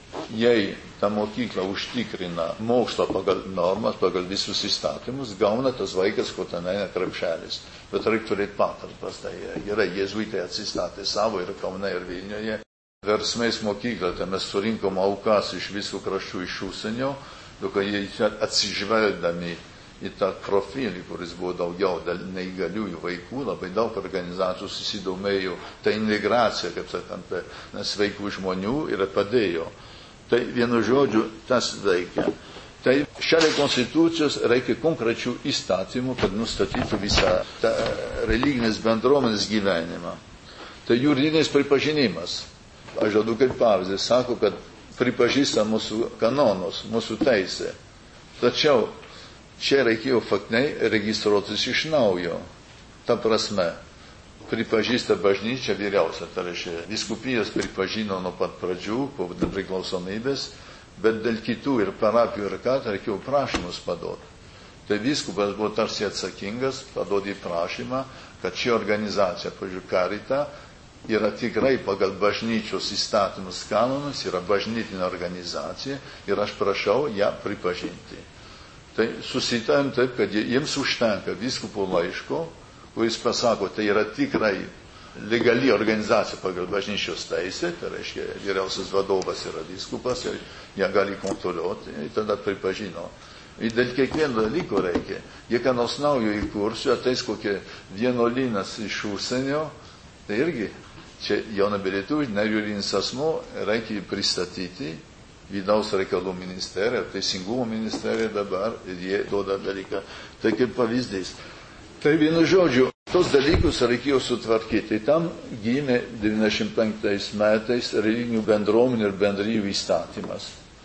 jei ta mokykla užtikrina mokslą pagal normas, pagal visus įstatymus, gauna tas vaikas, ko ten eina krepšelis. Bet reikia turėti patalpas, tai gerai, jėzuitai atsistatė savo ir Kaune, ir Vilniuje. Versmės mokykla, tai mes surinkom aukas iš visų kraštų iš užsienio, kai jie atsižvelgdami į tą profilį, kuris buvo daugiau neįgaliųjų vaikų, labai daug organizacijų susidomėjo tą integraciją, kaip sakant, sveikų žmonių ir padėjo. Tai vienu žodžiu tas veikia. Tai šalia konstitucijos reikia konkrečių įstatymų, kad nustatytų visą tą religinės bendruomenės gyvenimą. Tai juridinis pripažinimas. Aš žadu kaip pavyzdį, sako, kad pripažįsta mūsų kanonus, mūsų teisę. Tačiau čia reikėjo faktinai registruotis iš naujo. Ta prasme, pripažįsta bažnyčia vyriausia, tai reiškia, vyskupijos pripažino nuo pat pradžių, po nepriklausomybės, bet dėl kitų ir parapijų ir ką, tai reikėjo prašymus paduoti. Tai vyskupas buvo tarsi atsakingas, paduoti prašymą, kad ši organizacija, pavyzdžiui, Karita, yra tikrai pagal bažnyčios įstatymus kanonus, yra bažnytinė organizacija ir aš prašau ją pripažinti. Tai susitarėm taip, kad jiems užtenka vyskupo laiško, kuris pasako, tai yra tikrai legali organizacija pagal bažnyčios teisę, tai reiškia, vyriausias vadovas yra vyskupas ir ją gali kontroliuoti, ir tada pripažino. Ir dėl kiekvieno dalyko reikia, jei ką nors naujo įkursiu, ateis kokie vienuolynas iš užsienio, tai irgi čia jau nebelietuvių, nejuridinis asmuo, reikia jį pristatyti, vidaus reikalų ministerija, teisingumo ministerija dabar, ir jie duoda dalyką. Tai kaip pavyzdys. Tai vienu žodžiu, tos dalykus reikėjo sutvarkyti. Tam gimė devyniasdešimt penktais metais religinių bendruomenių ir bendrijų įstatymas.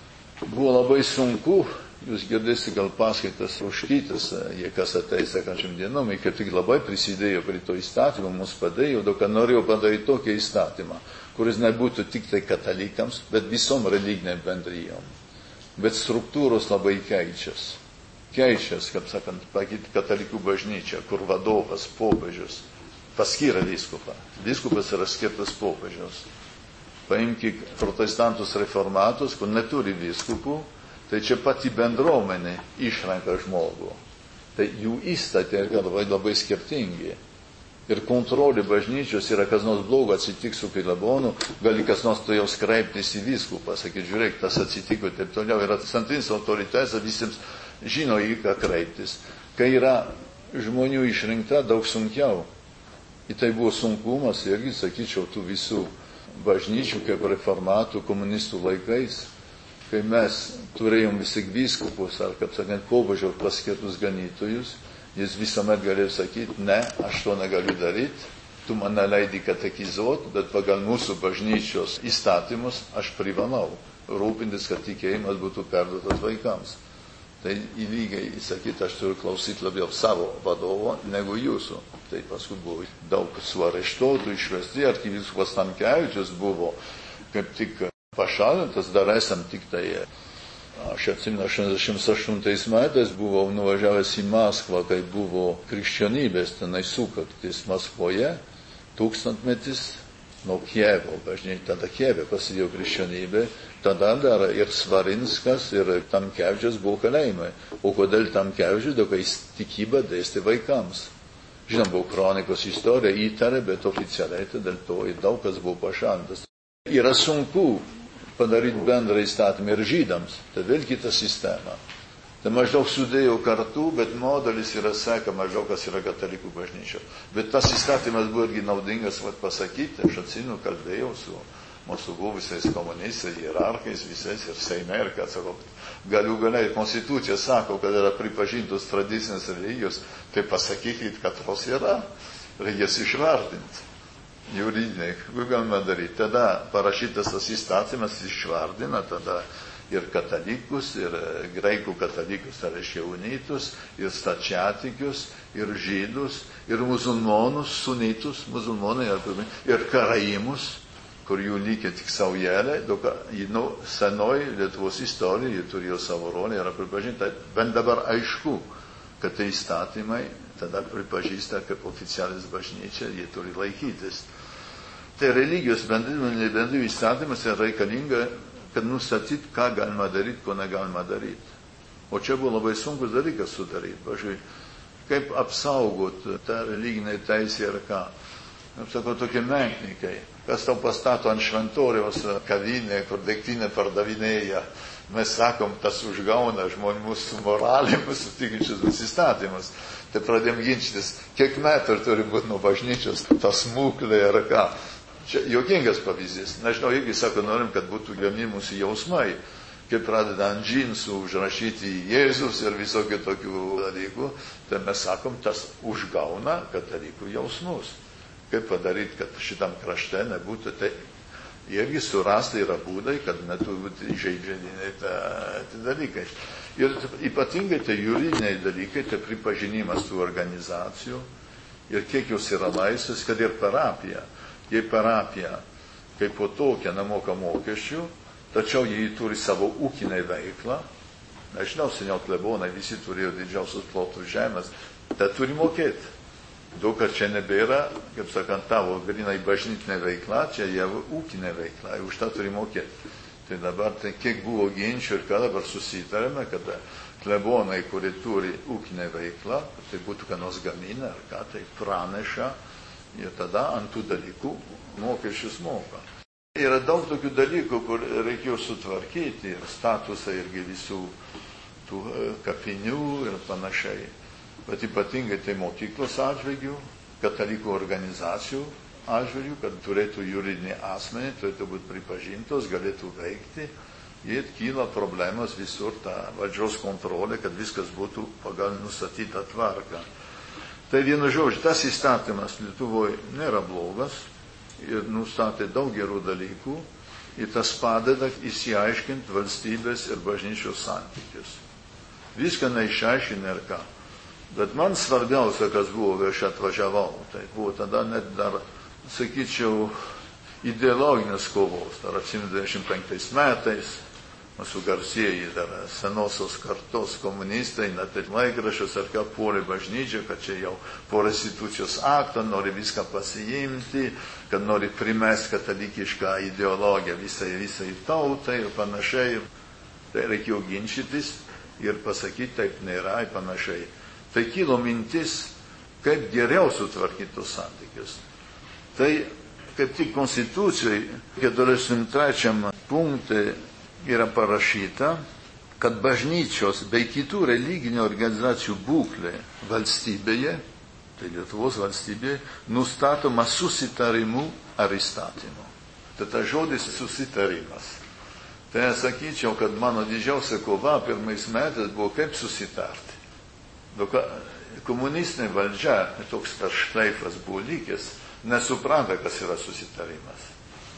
Buvo labai sunku, jūs girdėsite gal paskaitas Ruškytas, jie kas ateis sekančiam dienom, jie kaip tik labai prisidėjo prie to įstatymo, mums padėjo, daug ką norėjo padaryti tokį įstatymą, kuris nebūtų tik tai katalikams, bet visom religiniam bendrijom. Bet struktūros labai keičias. Keičias, kaip sakant, katalikų bažnyčia, kur vadovas, popiežius, paskiria vyskupą. Vyskupas yra skirtas popiežiaus. Paimkite protestantus reformatus, kur neturi vyskupų, tai čia pati bendruomenė išrenka žmogų. Tai jų įstatė yra labai, labai skirtingi. Ir kontrolė bažnyčios yra, kas nors blogo atsitiks su klebonu, gali kas nors to jau kreiptis į vyskupą, sakyti, žiūrėk, tas atsitiko ir taip toliau. Ir centrinis autoritetas visiems žino, į ką kreiptis. Kai yra žmonių išrinkta, daug sunkiau. Ir tai buvo sunkumas, irgi, sakyčiau, tų visų bažnyčių, kaip reformatų, komunistų laikais, kai mes turėjom vis tik vyskupus, ar, kaip sakant, popiežiaus paskirtus ganytojus, jis visuomet galėjo sakyti, ne, aš to negaliu daryti, tu man neleidi katekizuoti, bet pagal mūsų bažnyčios įstatymus aš privalau rūpintis, kad tikėjimas būtų perduotas vaikams. Tai įvykiai įsakyti, aš turiu klausyti labiau savo vadovo negu jūsų. Tai paskui buvo daug suareštuotų, išvesti, arkivyskupas Tamkevičius buvo kaip tik pašalintas, dar esam tik tai, aš atsimenu, aštuoniasdešimt aštuntais metais buvau nuvažiavęs į Maskvą, kai buvo krikščionybės tenai sukaktis Maskvoje, tūkstantmetis nuo Kievo, bažnyčia, tada Kieve prasidėjo krikščionybė, tada dar ir Svarinskas, ir Tamkevičius buvo kalėjimai. O kodėl Tamkevičius, daug kai tikybą dėstė vaikams. Žinom, buvo kronikos istorija, įtarė, bet oficialiai dėl to ir daug kas buvo pašalintas. Yra sunku padaryti bendrą įstatymą ir žydams, tai vėl kita sistema. Tai maždaug sudėjo kartu, bet modelis yra seka maždaug, kas yra katalikų bažnyčio. Bet tas įstatymas buvo irgi naudingas vat, pasakyti, aš atsinu, kalbėjau su mūsų buvusiais komunistais, hierarchais visais ir Seime, ir kad sako, galių galiai konstitucija sako, kad yra pripažintos tradicinės religijos, tai pasakykit, kad tos yra, reikės išvardinti. Juridiniai, ką galima daryti. Tada parašytas tas įstatymas išvardina tada ir katalikus, ir graikų katalikus, tai reiškia unitus, ir stačiatikius, ir žydus, ir musulmonus, sunitus, musulmonai, ir karaimus, kur jų lygia tik saujelė, nu, senoj Lietuvos istorija, jie turėjo savo rolę, yra pripažinta, bent dabar aišku, kad tai įstatymai tada pripažįsta kaip oficialis bažnyčia, jie turi laikytis. Tai religijos bendrų įstatymas yra reikalinga, kad nustatyt, ką galima daryti, ko negalima daryti. O čia buvo labai sunkus dalykas sudaryti. Pavyzdžiui, kaip apsaugot tą religinę teisę ir ką. Kaip sako, tokie menknikai. Kas tau pastato ant šventoriaus kavinę, kur daiktinę pardavinėja. Mes sakom, tas užgauna žmonių mūsų moralę, mūsų tikinčius įstatymus. Tai pradėjom ginčytis, kiek metų turi būti nuo bažnyčios, tas mūklė ar ką. Čia juokingas pavyzdys. Nežinau, jeigu sako, norim, kad būtų gami mūsų jausmai, kai pradeda ant džinsų užrašyti Jėzus ir visokių tokių dalykų, tai mes sakom, tas užgauna katalikų jausmus. Kaip padaryti, kad šitam krašte nebūtų, tai irgi surasti yra būdai, kad neturi būti žaidžiami tie dalykai. Ir ypatingai tai juridiniai dalykai, tai pripažinimas tų organizacijų ir kiek jos yra laisvės, kad ir parapija. Jei parapija kaip po tokia nemoka mokesčių, tačiau jie turi savo ūkinę veiklą, nežinau, seniau klebonai visi turėjo didžiausius plotus žemės, tai turi mokėti. Daug, kad čia nebėra, kaip sakant, tavo grinai bažnytinė veikla, čia jau ūkinė veikla, už tą turi mokėti. Tai dabar, tai kiek buvo ginčių ir ką dabar susitarėme, kad klebonai, kurie turi ūkinę veiklą, tai būtų ką nors gamina, ar ką, tai praneša, ir tada ant tų dalykų mokesčius moka. Yra daug tokių dalykų, kur reikėjo sutvarkyti, ir statusai irgi visų tų kapinių ir panašiai. Bet ypatingai tai mokyklos atžvilgių, katalikų organizacijų atžvilgių, kad turėtų juridinį asmenį, turėtų būti pripažintos, galėtų veikti. Jie kyla problemas visur, ta valdžios kontrolė, kad viskas būtų pagal nustatytą tvarką. Tai vienu žodžiu, tas įstatymas Lietuvoje nėra blogas ir nustatė daug gerų dalykų ir tas padeda įsiaiškinti valstybės ir bažnyčios santykius. Viską neišaiškina ir ką. Bet man svarbiausia, kas buvo, kai aš atvažiavau, tai buvo tada net dar, sakyčiau, ideologinės kovos. Dar atsimenu dvidešimt penktais metais, mūsų garsieji dar senosios kartos komunistai, net ir laikraščius ar ką puolė bažnyčia, kad čia jau po restitucijos akto nori viską pasiimti, kad nori primesti katalikišką ideologiją visai, visai tautai ir panašiai. Tai reikėjo ginčytis ir pasakyti, taip nėra ir panašiai. Tai kilo mintis, kaip geriau sutvarkyti tos santykius. Tai kaip tik konstitucijoje keturiasdešimt trečiam punkte yra parašyta, kad bažnyčios bei kitų religinių organizacijų būklė valstybėje, tai Lietuvos valstybėje, nustatoma susitarimu ar įstatymu. Tai ta žodis susitarimas. Tai aš sakyčiau, kad mano didžiausia kova pirmais metais buvo kaip susitarti. Daug komunistinė valdžia, toks tas šleifas buvo lygis, nesupranta, kas yra susitarimas.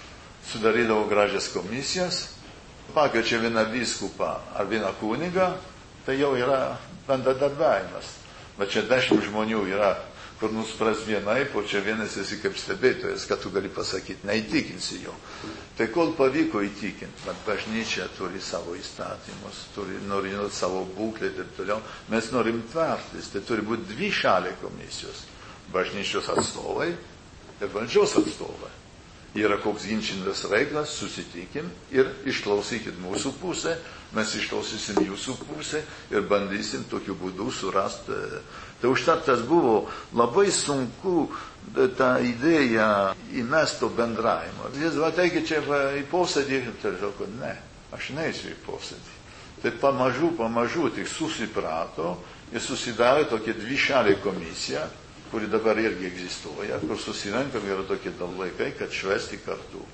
Sudarydavo gražias komisijas, pakeičia vieną vyskupą ar vieną kunigą, tai jau yra bendradarbiavimas. Bet čia dešimt žmonių yra, kur nuspręs vienaip, o čia vienas esi kaip stebėtojas, kad tu gali pasakyti, neįtikinsi jo. Tai kol pavyko įtikinti, bet bažnyčia turi savo įstatymus, turi nori savo būklę ir taip toliau, mes norim tvartis, tai turi būti dvi šaliai komisijos. Bažnyčios atstovai ir valdžios atstovai. Yra koks ginčintas reikalas, susitikim ir išklausykit mūsų pusę, mes išklausysim jūsų pusę ir bandysim tokiu būdu surasti. Tai užtat tas buvo labai sunku tą idėją įmesto bendravimo. Jis va teikė čia į posėdį ir tai sako, ne, aš neįsiu į posėdį. Tai pamažu, pamažu tik susiprato ir susidarė tokia dvišalė komisija, kuri dabar irgi egzistuoja, kur susirenkam yra tokie laikai, kad švesti kartu.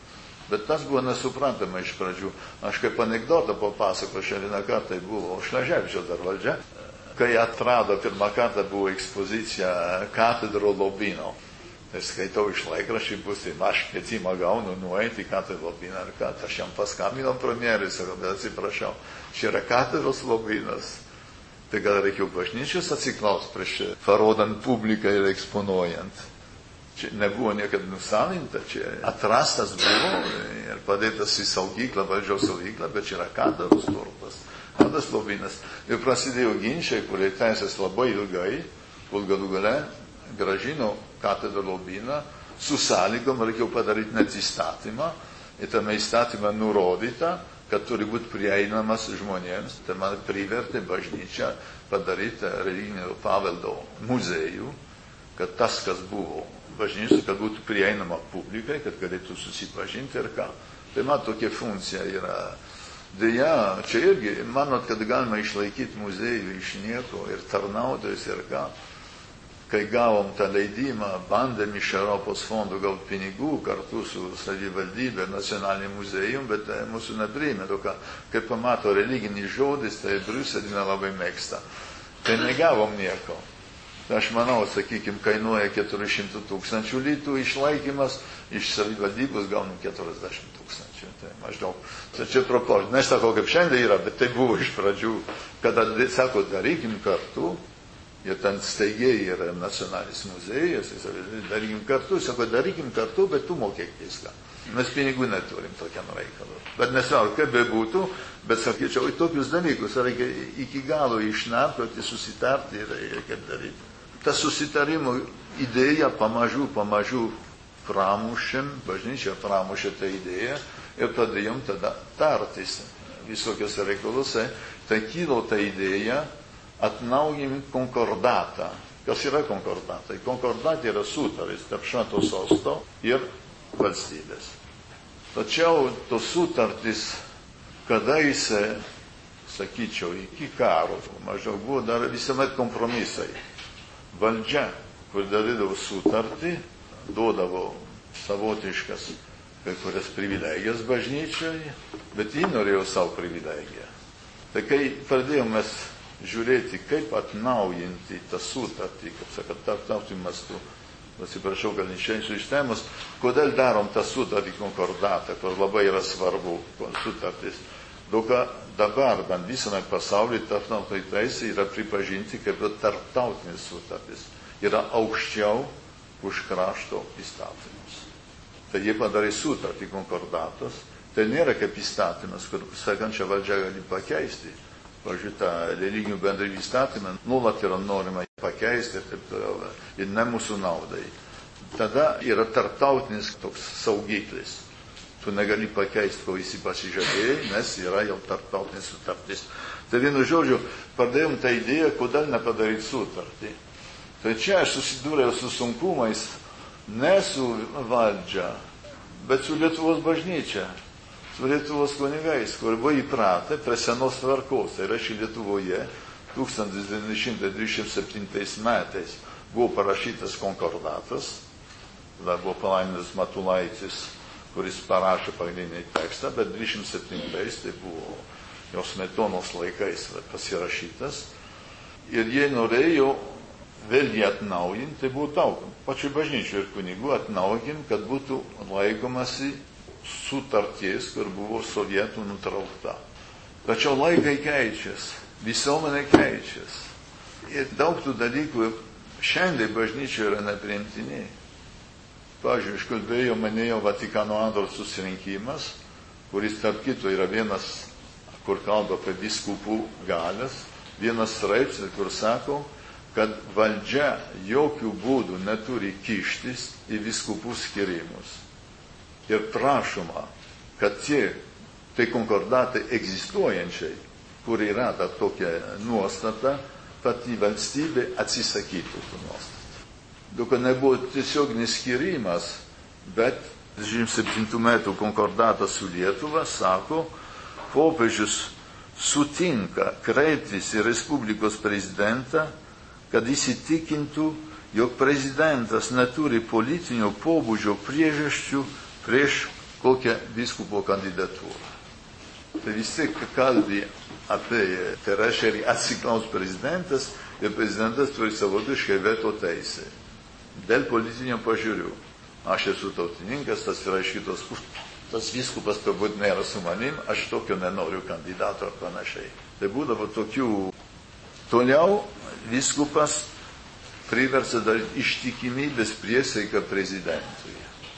Bet tas buvo nesuprantama iš pradžių. Aš kaip anekdotą papasakosiu, šiandieną kartą buvo Šleževičio dar valdžia, kai atrado pirmą kartą buvo ekspozicija katedro lobyno. Tai skaitau iš laikraščių, bus, tai aš kvietimą gaunu nueiti į katedros lobyną, ir kad aš jam paskambinau premjerui, sakau, bet atsiprašau, čia yra katedros lobynas. Tai gal reikėjo bažnyčios atsiklaus prieš parodant publiką ir eksponuojant. Čia nebuvo niekada nusavinta, čia atrastas buvo ir padėtas į saugyklą, valdžios saugyklą, bet čia yra katedros turtas, katedros lobynas. Ir prasidėjo ginčiai, kurie tęsės labai ilgai, kol galų gale grąžino katedros lobyną, su sąlygom reikėjo padaryti net įstatymą, ir tame įstatymą nurodyta, kad turi būti prieinamas žmonėms. Tai man privertė bažnyčią padaryti religinio paveldo muziejų, kad tas, kas buvo bažnyčios, kad būtų prieinama publikai, kad galėtų susipažinti ir ką. Tai man tokia funkcija yra. Deja, čia irgi, manot, kad galima išlaikyti muziejų iš nieko ir tarnautojus ir ką. Kai gavom tą leidimą, bandėm iš Europos fondų gauti pinigų kartu su savivaldybė, nacionaliniu muziejum, bet mūsų nepriėmė. Kai pamato religinį žodis, tai Briuselį nelabai mėgsta. Tai negavom nieko. Tai aš manau, sakykime, kainuoja keturi šimtai tūkstančių litų išlaikymas, iš savivaldybės gaunam keturiasdešimt tūkstančių. Tai maždaug, tai čia proporcija. Nesakau, kaip šiandien yra, bet tai buvo iš pradžių, kada sako, darykim kartu, ir ten steigėjai yra nacionalinis muziejus, darykim kartu, sako, darykim kartu, bet tu mokėk viską. Mes pinigų neturim tokiam reikalui. Bet nesvarbu, kaip be būtų, bet sakyčiau, į tokius dalykus reikia iki galo išnarplioti, susitarti ir, ir kaip daryti. Ta susitarimo idėja pamažu, pamažu pramušėm, bažnyčia pramušė tą idėją ir pradėjom tada tartis visokiose reikalose. Tai kilo ta idėja atnaujinti konkordatą. Kas yra konkordatai? Konkordatai yra sutartis tarp Švento sosto ir valstybės. Tačiau tos sutartis, kadaise, sakyčiau, iki karo, maždaug buvo dar visuomet kompromisai. Valdžia, kur darydavo sutartį, duodavo savotiškas kai kurias privilegijas bažnyčiai, bet jį norėjo savo privilegiją. Tai kai pradėjome mes žiūrėti, kaip atnaujinti tą sutartį, kaip sakant, tarptautiniu mastu, atsiprašau, kad išeisiu iš temos, kodėl darom tą sutartį konkordatą, kur labai yra svarbu sutartis. Daug dabar, bent visame pasaulyje, tarptautinė teisė yra pripažinti kaip tarptautinis sutartis. Yra aukščiau už krašto įstatymus. Tai jie padarė sutartį konkordatos. Tai nėra kaip įstatymas, kur sakančią valdžią gali pakeisti. Pavyzdžiui, tą religinių bendrijų įstatymą nuolat yra norima pakeisti ir taip toliau. Ir ne mūsų naudai. Tada yra tarptautinis toks saugiklis. Tu negali pakeisti, ko visi pasižadėjai, nes yra jau tarptautinis sutartis. Tai vienu žodžiu, pradėjom tą idėją, kodėl nepadaryti sutartį. Tai čia aš susidūrėjau su sunkumais ne su valdžia, bet su Lietuvos bažnyčia, su Lietuvos kunigais, kur buvo įpratę prie senos tvarkos. Tai reiškia Lietuvoje tūkstantis devyni šimtai dvidešimt septintais metais buvo parašytas konkordatas, tada buvo palaimintas Matulaitis, kuris parašė pagrindinį tekstą, bet dvidešimt septintais tai buvo jos Smetonos laikais pasirašytas. Ir jie norėjo vėl jį atnaujinti, tai buvo daug, pačių bažnyčių ir kunigų atnaujinti, kad būtų laikomasi sutarties, kur buvo sovietų nutraukta. Tačiau laikai keičiasi, visuomenė keičiasi. Ir daug tų dalykų šiandien bažnyčioje yra nepriimtini. Pavyzdžiui, aš kalbėjau, manėjau Vatikano antro susirinkimas, kuris tarp kito yra vienas, kur kalba apie vyskupų galės, vienas straipsnis, kur sako, kad valdžia jokių būdų neturi kištis į vyskupų skirimus. Ir prašoma, kad tie, tai konkordatai egzistuojančiai, kur yra ta tokia nuostata, pati valstybė atsisakytų tų nuostatų. Daug nebuvo tiesioginis skirimas, bet dvidešimt septintų metų konkordatas su Lietuva sako, popiežius sutinka kreiptis į Respublikos prezidentą, kad įsitikintų, jog prezidentas neturi politinio pobūdžio priežasčių prieš kokią vyskupo kandidatūrą. Tai vis tiek kalbė apie, tai reiškia, atsiklaus prezidentas ir prezidentas turi savotiškai veto teisę. Dėl politinio pažiūrių. Aš esu tautininkas, tas yra iš kitos pusės. Tas vyskupas turbūt nėra su manim, aš tokio nenoriu kandidato ar panašiai. Tai būdavo tokių. Toliau vyskupas priversa daryti ištikimybės priesaiką prezidentui.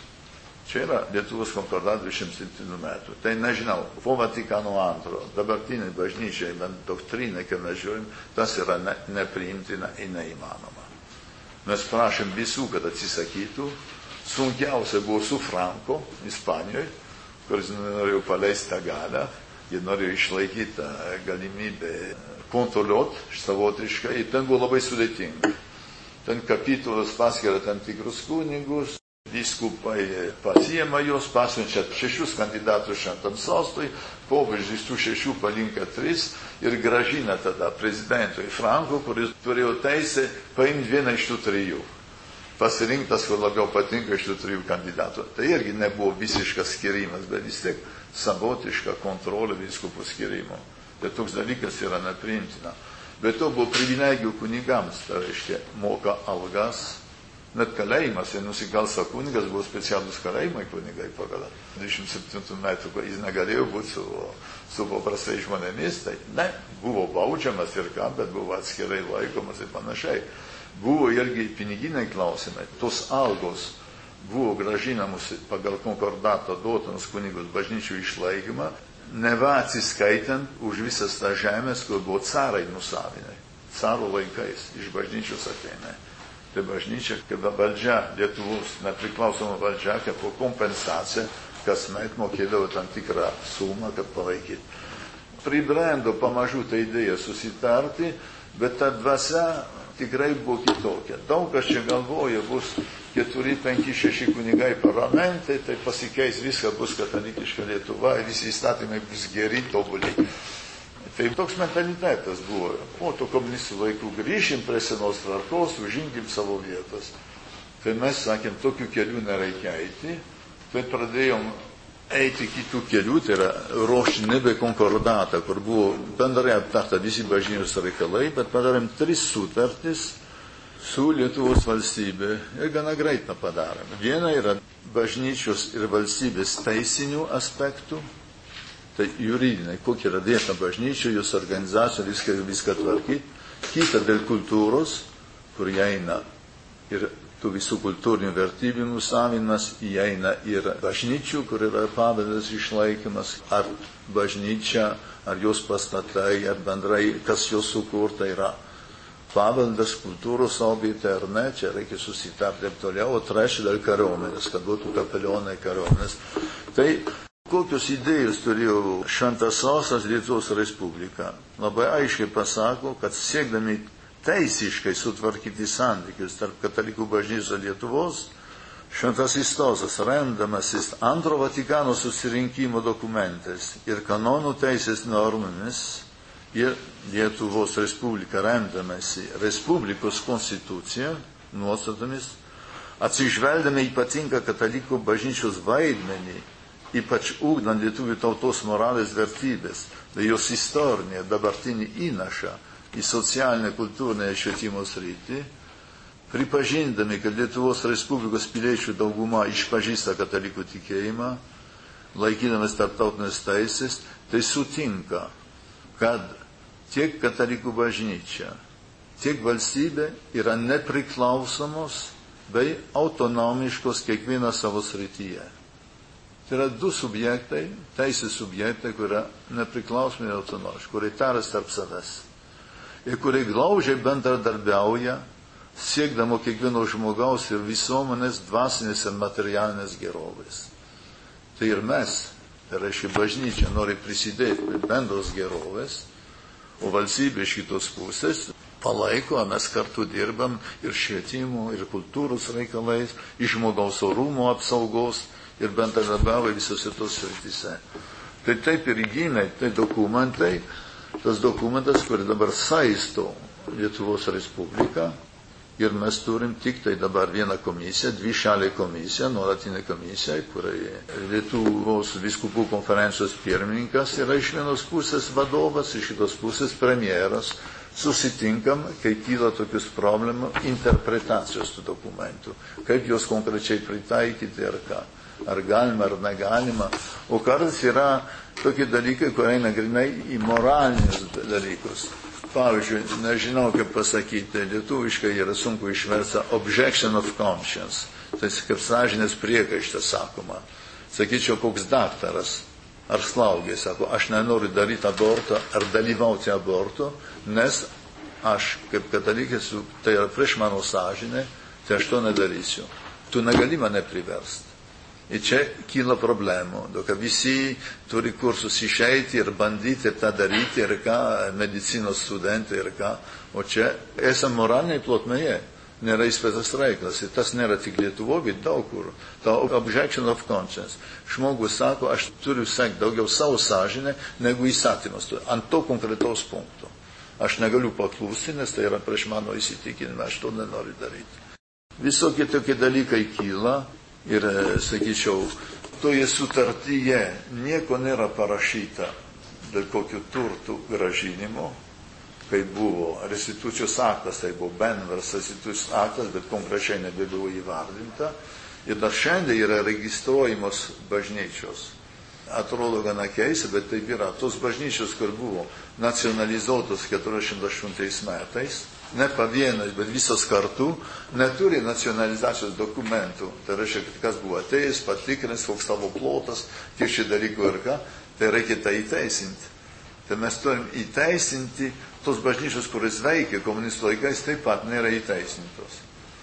Čia yra Lietuvos konkordato dvidešimt septynių metų. Tai nežinau, po Vatikano antro, dabartiniai bažnyčiai, bent doktrinai, kai mes žiūrim, tas yra ne, nepriimtina ir neįmanoma. Mes prašėm visų, kad atsisakytų. Sunkiausia buvo su Franco, Ispanijoje, kuris norėjo paleisti tą galę, jie norėjo išlaikyti galimybę kontroliuoti savotiškai, ir ten buvo labai sudėtinga. Ten kapitulas paskiria tam tikrus kunigus, vyskupai pasiema juos, pasiunčia šešius kandidatus šventam sostui, popiežius tų šešių palinka tris ir grąžina tada prezidentui Franco, kuris turėjo teisę paimti vieną iš tų trijų. Pasirinktas, kur labiau patinka iš tų trijų kandidatų. Tai irgi nebuvo visiškas skirimas, bet vis tiek savotiška kontrolė vyskupų skirimo. Tai toks dalykas yra nepriimtina. Bet to buvo privilegijų kunigams, tai reiškia, moka algas, net kalėjimas, ir nusikalsta kunigas, buvo specialus kalėjimai kunigai pagal dvidešimt septintų metų, jis negalėjo būti su, su paprastai žmonėmis, tai ne, buvo baudžiamas ir ką, bet buvo atskirai laikomas ir panašiai. Buvo irgi piniginiai klausimai. Tos algos buvo gražinamos pagal konkordatą duotams kunigus bažnyčių išlaikymą, neva atsiskaitant už visas tas žemės, kur buvo carai nusavinai. Caro laikais iš bažnyčios ateina. Tai bažnyčia, kaip valdžia, Lietuvos nepriklausoma valdžia, kaip po kompensaciją, kasmet mokėdavo tam tikrą sumą, kad palaikyt. Pribrendo pamažu tą idėją susitarti, bet ta dvasia tikrai buvo kitokia. Daug kas čia galvoja, bus keturi, penki, šeši kunigai parlamentai, tai pasikeis viską, bus katalikiška Lietuva, visi įstatymai bus geri, tobuli. Tai toks mentalitetas buvo. O to komunistų laikų grįšim prie senos tvarkos, užimkim savo vietas. Tai mes sakėm, tokių kelių nereikia eiti. Tai pradėjom eiti kitų kelių, tai yra ruošti nebe konkordatą, kur buvo bendrai aptarta visi bažnyčios reikalai, bet padarėm tris sutartis su Lietuvos valstybė ir gana greit tą padarėm. Viena yra bažnyčios ir valstybės teisinių aspektų, tai juridiniai, kokia yra vieta bažnyčio, jos organizacija, viską, viską tvarkyti. Kita dėl kultūros, kur įeina ir tų visų kultūrinių vertybių nusavinimas, įeina ir bažnyčių, kur yra paveldas išlaikymas, ar bažnyčia, ar jos pastatai, ar bendrai, kas jos sukurta yra paveldas, kultūros objektai ar ne, čia reikia susitarti ir toliau, o trečia dėl kariuomenės, kad būtų kapelionai kariuomenės. Tai kokios idėjos turėjo Šventas Sostas Lietuvos Respublika? Labai aiškiai pasako, kad siekdami teisiškai sutvarkyti santykius tarp katalikų bažnyčios ir Lietuvos, Šventasis Sostas, remdamasis antro Vatikano susirinkimo dokumentais ir kanonų teisės normomis, ir Lietuvos Respublika remdamasi Respublikos konstitucija nuostatomis, atsižvelgdami ypatingą katalikų bažnyčios vaidmenį, ypač ugdant lietuvių tautos moralės vertybės, tai jos istorinį ir dabartinį įnašą į socialinę kultūrinę švietimo sritį, pripažindami, kad Lietuvos Respublikos piliečių dauguma išpažįsta katalikų tikėjimą, laikydamas tarptautinės teisės, tai sutinka, kad tiek katalikų bažnyčia, tiek valstybė yra nepriklausomos bei autonomiškos kiekviena savo srityje. Tai yra du subjektai, teisės subjektai, kurie nepriklausomi ir autonomiški, kurie taras tarp savęs. Ir kurie glaužiai bendradarbiauja, siekdamo kiekvieno žmogaus ir visuomenės dvasinės ir materialinės gerovės. Tai ir mes, tai reiškia bažnyčia, nori prisidėti prie bendros gerovės, o valstybė iš kitos pusės palaiko, mes kartu dirbam ir švietimo, ir kultūros reikalais, iš žmogaus orumo apsaugos ir bendradarbiauja visose tos srityse. Tai taip ir gimė, tai dokumentai, tas dokumentas, kuris dabar saisto Lietuvos Respubliką Ir mes turim tik tai dabar vieną komisiją, dvi šaliai komisiją, nuolatinė komisija, kurioje Lietuvos vyskupų konferencijos pirmininkas yra iš vienos pusės vadovas, iš kitos pusės premjeras. Susitinkam, kai kyla tokius problemų interpretacijos tų dokumentų, kaip juos konkrečiai pritaikyti ar ką, ar galima ar negalima. O kartais yra tokie dalykai, kurie eina grynai į moralinius dalykus. Pavyzdžiui, nežinau kaip pasakyti, lietuviškai yra sunku išversti objection of conscience, tai kaip sąžinės priekaištas sakoma. Sakyčiau, koks daktaras ar slaugė sako, aš nenoriu daryti aborto ar dalyvauti aborto, nes aš kaip katalikas, tai yra prieš mano sąžinę, tai aš to nedarysiu. Tu negali mane priversti. Ir čia kyla problemų, kad visi turi kursus išeiti ir bandyti ir tą daryti, ir ką, medicinos studentai, ir ką. O čia esam moraliniai plotmėje, nėra įspėtas reikalas. Ir tas nėra tik Lietuvoje, bet daug kur. Ta objection of conscience. Žmogus sako, aš turiu sekti daugiau savo sąžinę, negu įstatymas. Ant to konkretaus punkto. Aš negaliu paklūsti, nes tai yra prieš mano įsitikinimą, aš to nenoriu daryti. Visokie tokie dalykai kyla. Ir, sakyčiau, toje sutartyje nieko nėra parašyta dėl kokių turtų gražinimo, kai buvo restitucijos aktas, tai buvo bendras restitucijos aktas, bet konkrečiai nebebuvo įvardinta. Ir dar šiandien yra registruojamos bažnyčios. Atrodo gana keista, bet taip yra. Tos bažnyčios, kur buvo nacionalizuotos keturiasdešimt aštuntais metais, ne pavienas, bet visos kartu, neturi nacionalizacijos dokumentų. Tai reiškia, kad kas buvo ateis, patikrins, koks tavo plotas, kiek šį dalykų ir ką, tai reikia tai įteisinti. Tai mes turim įteisinti tos bažnyčios, kuris veikia komunistų laikais, taip pat nėra įteisintos.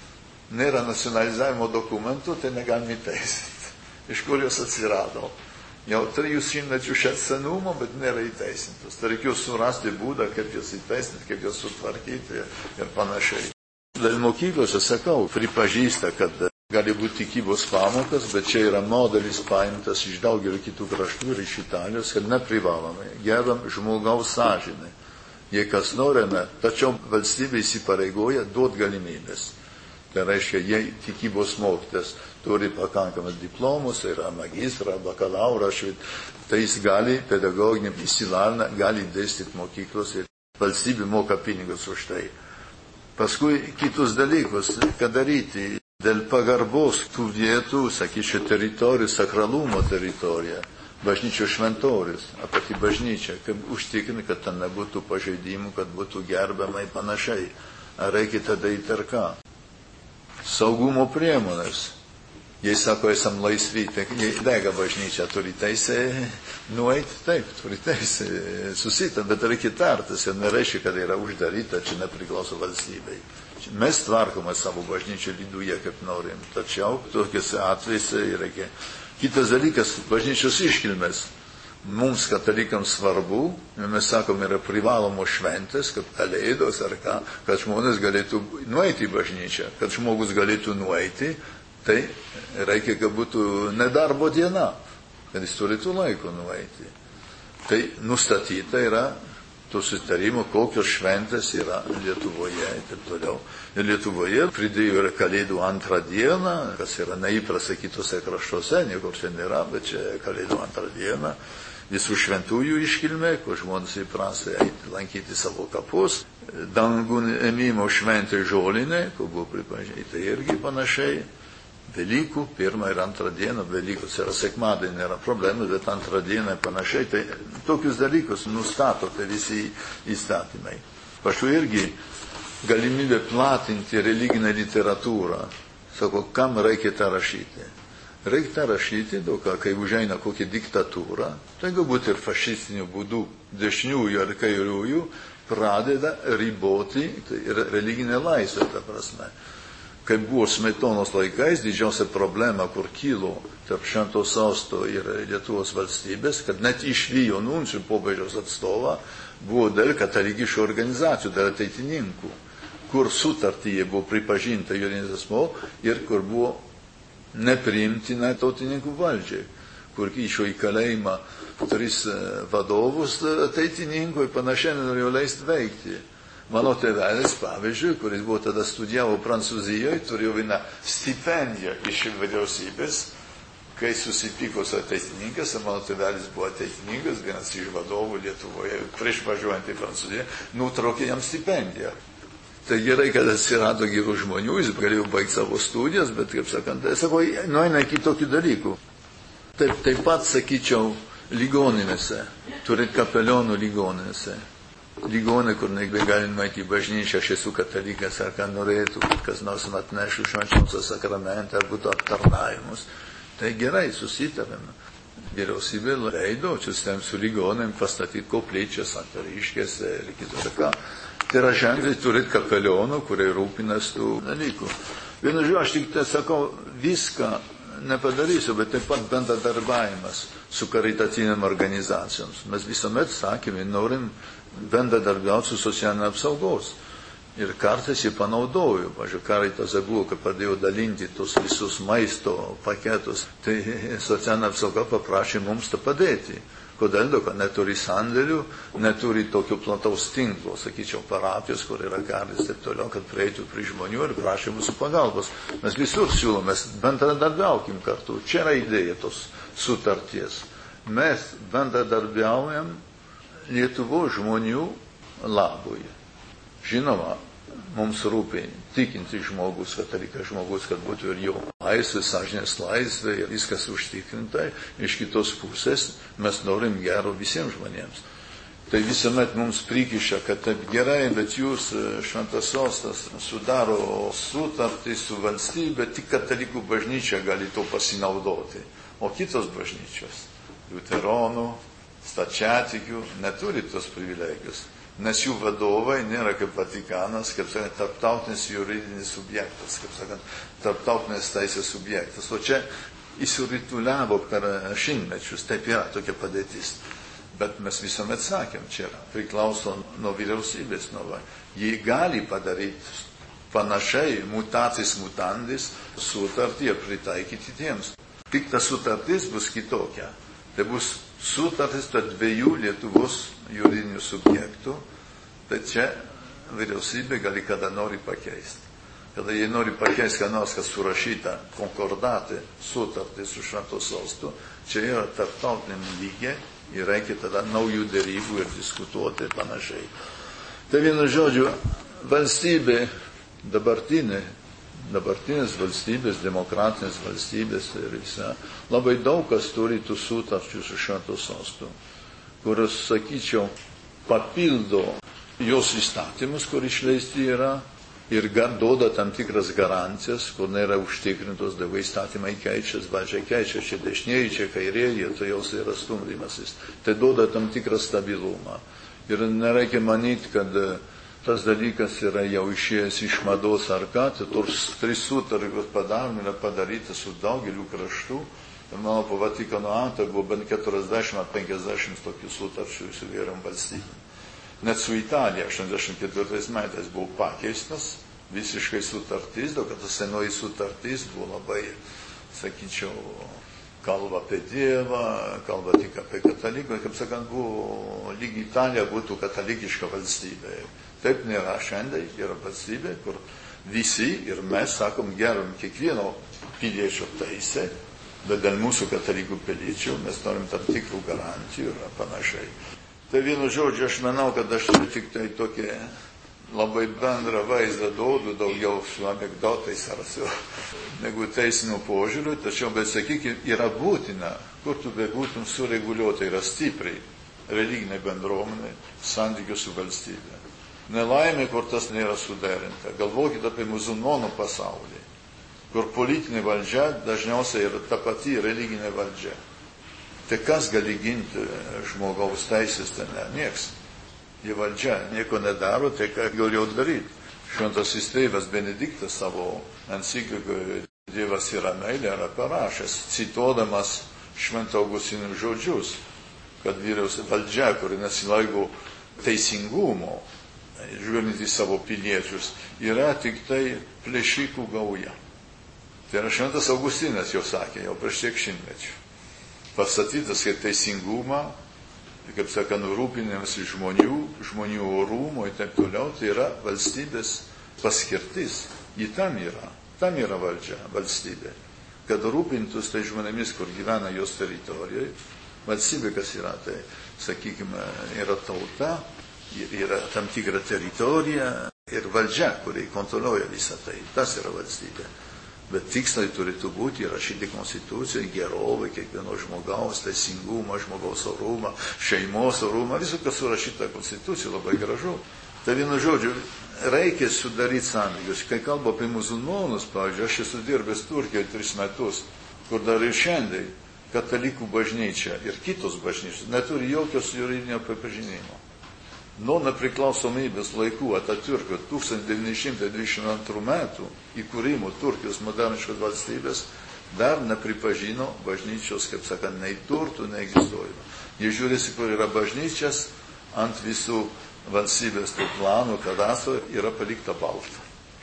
Nėra nacionalizavimo dokumentų, tai negalim įteisinti. Iš kur jos atsirado? Jau trijų šimtmečių šią senumo, bet nėra įteisintos. Tai reikėjo surasti būdą, kaip jos įteisinti, kaip jos sutvarkyti ir panašiai. Dėl mokyklose, sakau, pripažįsta, kad gali būti tikybos pamokas, bet čia yra modelis paimtas iš daugelio kitų kraštų ir iš Italijos, kad neprivalomai gerbam žmogaus sąžinę. Jei kas norime, tačiau valstybė įsipareigoja duot galimybės. Tai reiškia, jei tikybos mokytas turi pakankamas diplomus, yra magistrą, bakalaurą, tai jis gali pedagoginiam įsilavinimą, gali dėstyti mokyklos ir valstybė moka pinigus už tai. Paskui kitus dalykus, ką daryti, dėl pagarbos tų vietų, sakyčiau, teritorijų, sakralumo teritorija, bažnyčios šventorius, apie bažnyčią, kaip užtikrinti, kad ten nebūtų pažeidimų, kad būtų gerbiamai panašiai. Ar reikia tada įtarką? Saugumo priemonės. Jei sako, esam laisvi, tai jei dega bažnyčia, turi teisę nueiti, taip, turi teisę susitart, bet reikia tartis ir nereiškia, kad yra uždaryta, čia nepriklauso valstybei. Mes tvarkome savo bažnyčią viduje, kaip norim, tačiau tokiuose atvejuose reikia. Kitas dalykas, bažnyčios iškilmės. Mums katalikams svarbu, mes sakom, yra privalomos šventės, kaip kalėdos ar ką, kad žmonės galėtų nueiti į bažnyčią, kad žmogus galėtų nueiti, tai reikia, kad būtų nedarbo diena, kad jis turėtų laiko nueiti. Tai nustatyta yra to susitarimo, kokios šventės yra Lietuvoje ir taip toliau. Ir Lietuvoje pridėjo yra kalėdų antrą dieną, kas yra neįprasta kitose kraštuose, niekur čia nėra, bet čia kalėdų antrą dieną. Visų šventųjų iškilmė, kur žmonės įprasta eiti lankyti savo kapus. Dangų ėmimo šventė žolinė, kur buvo pripažinta, tai irgi panašiai. Velykų, pirmą ir antrą dieną, Velykos yra sekmadienį, nėra problemų, bet antrą dieną panašiai. Tai tokius dalykus nustato tai visi įstatymai. Pašu irgi galimybė platinti religinę literatūrą. Sako, kam reikia tą rašyti? Reikia tą rašyti, daug, kai užeina kokia diktatūra, tai galbūt ir fašistinių būdų dešiniųjų ar kairiųjų pradeda riboti tai religinę laisvę, ta prasme. Kai buvo Smetonos laikais, didžiausia problema, kur kilo tarp Švento Sosto ir Lietuvos valstybės, kad net išvijo nuncijų popiežiaus atstovą, buvo dėl katalikiškų organizacijų, dėl ateitininkų, kur sutartyje buvo pripažinta juridinis asmuo ir kur buvo nepriimtina tautininkų valdžiai, kur išo į kalėjimą tris vadovus ateitininkų ir panašiai nenorėjo leisti veikti. Mano tėvelis, pavyzdžiui, kuris buvo tada studijavo Prancūzijoje, turėjo vieną stipendiją iš vyriausybės, kai susipyko su ateitininkas, mano tėvelis buvo ateitininkas, vienas iš vadovų Lietuvoje, prieš važiuojant į Prancūziją, nutraukė jam stipendiją. Tai gerai, kad atsirado gerų žmonių, jis galėjo baigti savo studijas, bet, kaip sakant, tai sako, nueina iki tokių dalykų. Taip, taip pat, sakyčiau, ligoninėse, turėti kapelionų ligoninėse. Ligonė, kur negali nueiti į bažnyčią, aš esu katalikas, ar ką norėtų, kad kas nors atneštų švenčiausią sakramentą, ar būtų aptarnavimus. Tai gerai, susitarėme. Vyriausybė leido, čia stėm su ligonėm pastatyti koplyčias, santariškėse ir kitur ką. Tai yra ženkliai turėti kapelionų, kurie rūpinasi tų dalykų. Vienu žodžiu, aš tik tai sakau, viską nepadarysiu, bet taip pat bendradarbiavimas su karitatyvinėm organizacijoms. Mes visuomet sakėme, norim bendradarbiauti su socialinė apsaugos. Ir kartais jį panaudoju. Pavyzdžiui, Karitas buvo, kai pradėjo dalinti tos visus maisto paketus, tai socialinė apsauga paprašė mums tą padėti. Kodėl? Kad neturi sandėlių, neturi tokio plataus tinklo, sakyčiau, parapijos, kur yra kartais taip toliau, kad prieitų prie žmonių ir prašė mūsų pagalbos. Mes visur siūlome, bendradarbiaukim kartu. Čia yra idėja tos sutarties. Mes bendradarbiaujam Lietuvos žmonių labui. Žinoma, mums rūpi tikinti žmogus, katalikas žmogus, kad būtų ir jo laisvė, sąžinės laisvė ir viskas užtikrintai. Iš kitos pusės mes norim gero visiems žmonėms. Tai visuomet mums prikiša, kad taip gerai, bet jūs, Šventas Sostas, sudaro sutartį su valstybė, tik katalikų bažnyčia gali to pasinaudoti. O kitos bažnyčios, liuteronų, stačiatikių, neturi tos privilegijos. Nes jų vadovai nėra kaip Vatikanas, kaip sakant, tarptautinis juridinis subjektas, kaip sakant, tarptautinės teisės subjektas. O čia įsirituliavo per šimtmečius, taip yra tokia padėtis. Bet mes visuomet sakėm, čia yra, priklauso nuo vyriausybės, nuo jie gali padaryti panašiai, mutatis mutandis, sutartį ir pritaikyti tiems. Tik ta sutartis bus kitokia. Tai bus sutartis tarp dviejų Lietuvos juridinių subjektų, tai čia vyriausybė gali kada nori pakeisti. Kada jie nori pakeisti, ką nors, kas surašyta konkordatė, sutartį su Šventu Sostu, čia yra tarptautiniam lygiai ir reikia tada naujų derybų ir diskutuoti ir panašiai. Tai vienu žodžiu, valstybė dabartinė, dabartinės valstybės, demokratinės valstybės ir visa, labai daug kas turi tų sutarčių su Šventu Sostu, kurios, sakyčiau, papildo jos įstatymus, kur išleisti yra, ir duoda tam tikras garantijas, kur nėra užtikrintos, daug įstatymai keičiasi, valdžia keičiasi, čia dešiniai, čia kairieji, tai jos yra stumdymasis. Tai duoda tam tikrą stabilumą. Ir nereikia manyti, kad tas dalykas yra jau išėjęs iš mados ar ką, tai tos trys sutartys padarome yra padaryta su daugeliu kraštų. Ir manau, po Vatikano antro buvo bent keturiasdešimt ar penkiasdešimt tokių sutarčių su įvairiom valstybėm. Net su Italija aštuoniasdešimt ketvirtais metais buvo pakeistas visiškai sutartis, daug kad tas senoji sutartis buvo labai, sakyčiau, kalba apie Dievą, kalba tik apie kataliką, kaip sakant, buvo lyg Italija būtų katalikiška valstybė. Taip nėra šiandien, yra valstybė, kur visi ir mes sakom gerom kiekvieno piliečio teisę, bet dėl mūsų katalikų piliečių mes norim tam tikrų garantijų ir panašiai. Tai vienu žodžiu, aš manau, kad aš tik tai tokį labai bendrą vaizdą duodu, daugiau su anekdotais ar su negu teisinių požiūrių, tačiau, bet sakykime, yra būtina, kur tu bebūtum sureguliuota, yra stipriai religinė bendruomenė, santykių su valstybė. Nelaimė, kur tas nėra suderinta. Galvokit apie musulmonų pasaulį, kur politinė valdžia dažniausiai yra ta pati religinė valdžia. Tai kas gali ginti žmogaus teisės, tai ne, nieks. Jie valdžia nieko nedaro, tai ką galėjo daryti. Šventasis tėvas Benediktas savo enciklikoje Dievas yra meilė yra parašęs, cituodamas Švento Augustino žodžius, kad vyriausybė valdžia, kuri nesilaiko teisingumo, žiūrint į savo piliečius, yra tik tai plėšikų gauja. Tai yra Šventas Augustinas jau sakė, jau prieš tiek šimtmečių. Pastatytas, kad teisingumą kaip sakant, rūpinimas žmonių, žmonių orumo ir taip toliau, tai yra valstybės paskirtis. Ji tam yra, tam yra valdžia, valstybė. Kad rūpintus tai žmonėmis, kur gyvena jos teritorijoje. Valstybė, kas yra, tai, sakykime, yra tauta, yra tam tikra teritorija ir valdžia, kuri kontroliuoja visą tai. Tas yra valstybė. Bet tikslai turėtų būti įrašyti konstitucijoje, gerovė, kiekvieno žmogaus, teisingumą, žmogaus orumą, šeimos orumą, visą, kas surašyta konstitucijoje, labai gražu. Tai vienu žodžiu, reikia sudaryti santykius. Kai kalba apie musulmonus, pavyzdžiui, aš esu dirbęs Turkijoje tris metus, kur dar ir šiandien katalikų bažnyčia ir kitos bažnyčios neturi jokios juridinio pripažinimo. Nuo nepriklausomybės laikų Atatiurko tūkstantis devyni šimtai dvidešimt antrų metų įkūrimo Turkijos moderniškos valstybės dar nepripažino bažnyčios, kaip sakant, nei turtų, nei egzistuojimo. Jie žiūrėsi, kur yra bažnyčias, ant visų valstybės tų planų, kadastro yra palikta balta.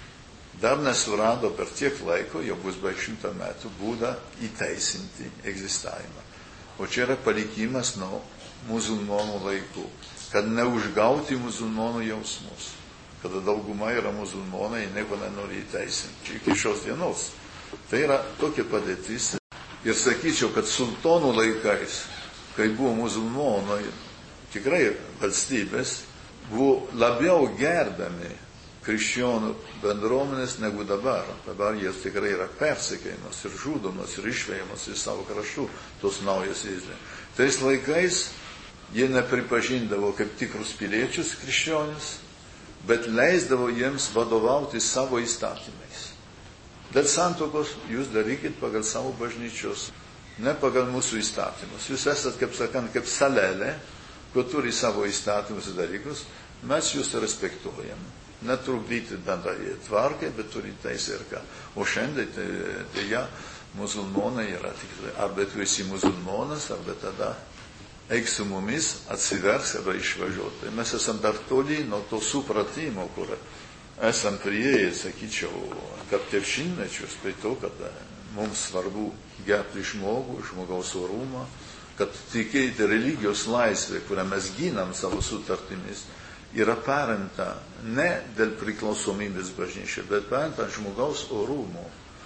Dar nesurado per tiek laiko, jau bus beveik šimtą metų, būdą įteisinti egzistavimą. O čia yra palikimas nuo musulmonų laikų, kad neužgauti musulmonų jausmus. Kada dauguma yra musulmonai, nieko nenori įteisinti. Iki šios dienos. Tai yra tokia padėtis. Ir sakyčiau, kad sultonų laikais, kai buvo musulmonai, tikrai valstybės, buvo labiau gerbiami krikščionių bendruomenės negu dabar. Dabar jie tikrai yra persekėjimas ir žudomas ir išvejamas iš savo kraštų, tos naujos Izraelio. Tais laikais jie nepripažindavo kaip tikrus piliečius krikščionis, bet leisdavo jiems vadovauti savo įstatymais. Dėl santuokos jūs darykit pagal savo bažnyčios, ne pagal mūsų įstatymus. Jūs esat, kaip sakant, kaip salelė, kur turi savo įstatymus ir dalykus, mes jūs respektuojam. Netrukdyti bendrai tvarkai, bet turi teisę ir ką. O šiandien, tai, tai ja, musulmonai yra tikrai, arba tu esi musulmonas, arba tada eik su mumis, atsivers arba išvažiuoti. Mes esam dar toli nuo to supratimo, kur esam prieėję, sakyčiau, per dešimtmečius, prie to, kad mums svarbu gerbti žmogų, žmogaus orumą, kad tikėti religijos laisvė, kurią mes ginam savo sutartimis, yra paremta ne dėl priklausomybės bažnyčiai, bet paremta žmogaus orumo.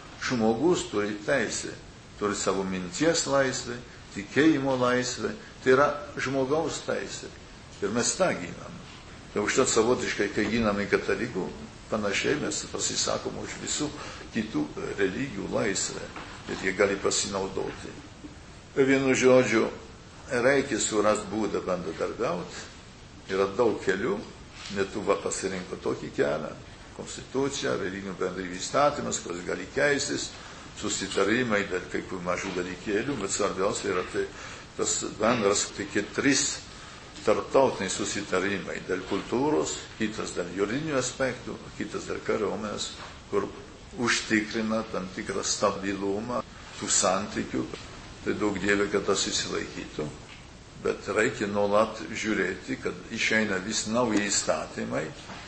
Žmogus turi teisę, turi savo minties laisvę, tikėjimo laisvę, tai yra žmogaus teisė. Ir mes tą ginam. Tai užtat savotiškai, kai giname katalikų, panašiai mes pasisakom už visų kitų religijų laisvę ir jie gali pasinaudoti. Vienu žodžiu, reikia surasti būdą bendradarbiauti. Yra daug kelių, Lietuva pasirinko tokį kelią, konstitucija, religinių bendrijų įstatymas, kuris gali keistis, susitarimai dėl kai kurių mažų dalykėlių, bet svarbiausia yra tai, tas bendras tik trys tarptautiniai susitarimai dėl kultūros, kitas dėl juridinių aspektų, kitas dėl kariuomenės, kur užtikrina tam tikrą stabilumą tų santykių. Tai daug dievė, kad tas įsilaikytų. Bet reikia nuolat žiūrėti, kad išeina vis nauji įstatymai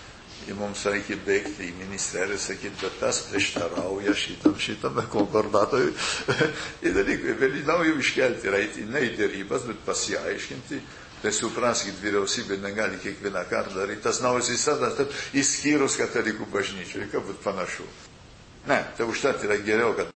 ir mums reikia bėgti į ministeriją, sakyti, bet tas prieštarauja šitam, šitam konkordatui. Ir dalykai, vėliau jau iškelti reikia ne į dėrybas, bet pasiaiškinti. Tai supraskit, vyriausybė negali kiekvieną kartą daryti tas naujas įstatymas, išskyrus katalikų bažnyčiai, kad būtų panašu. Ne, tai užtat yra geriau, kad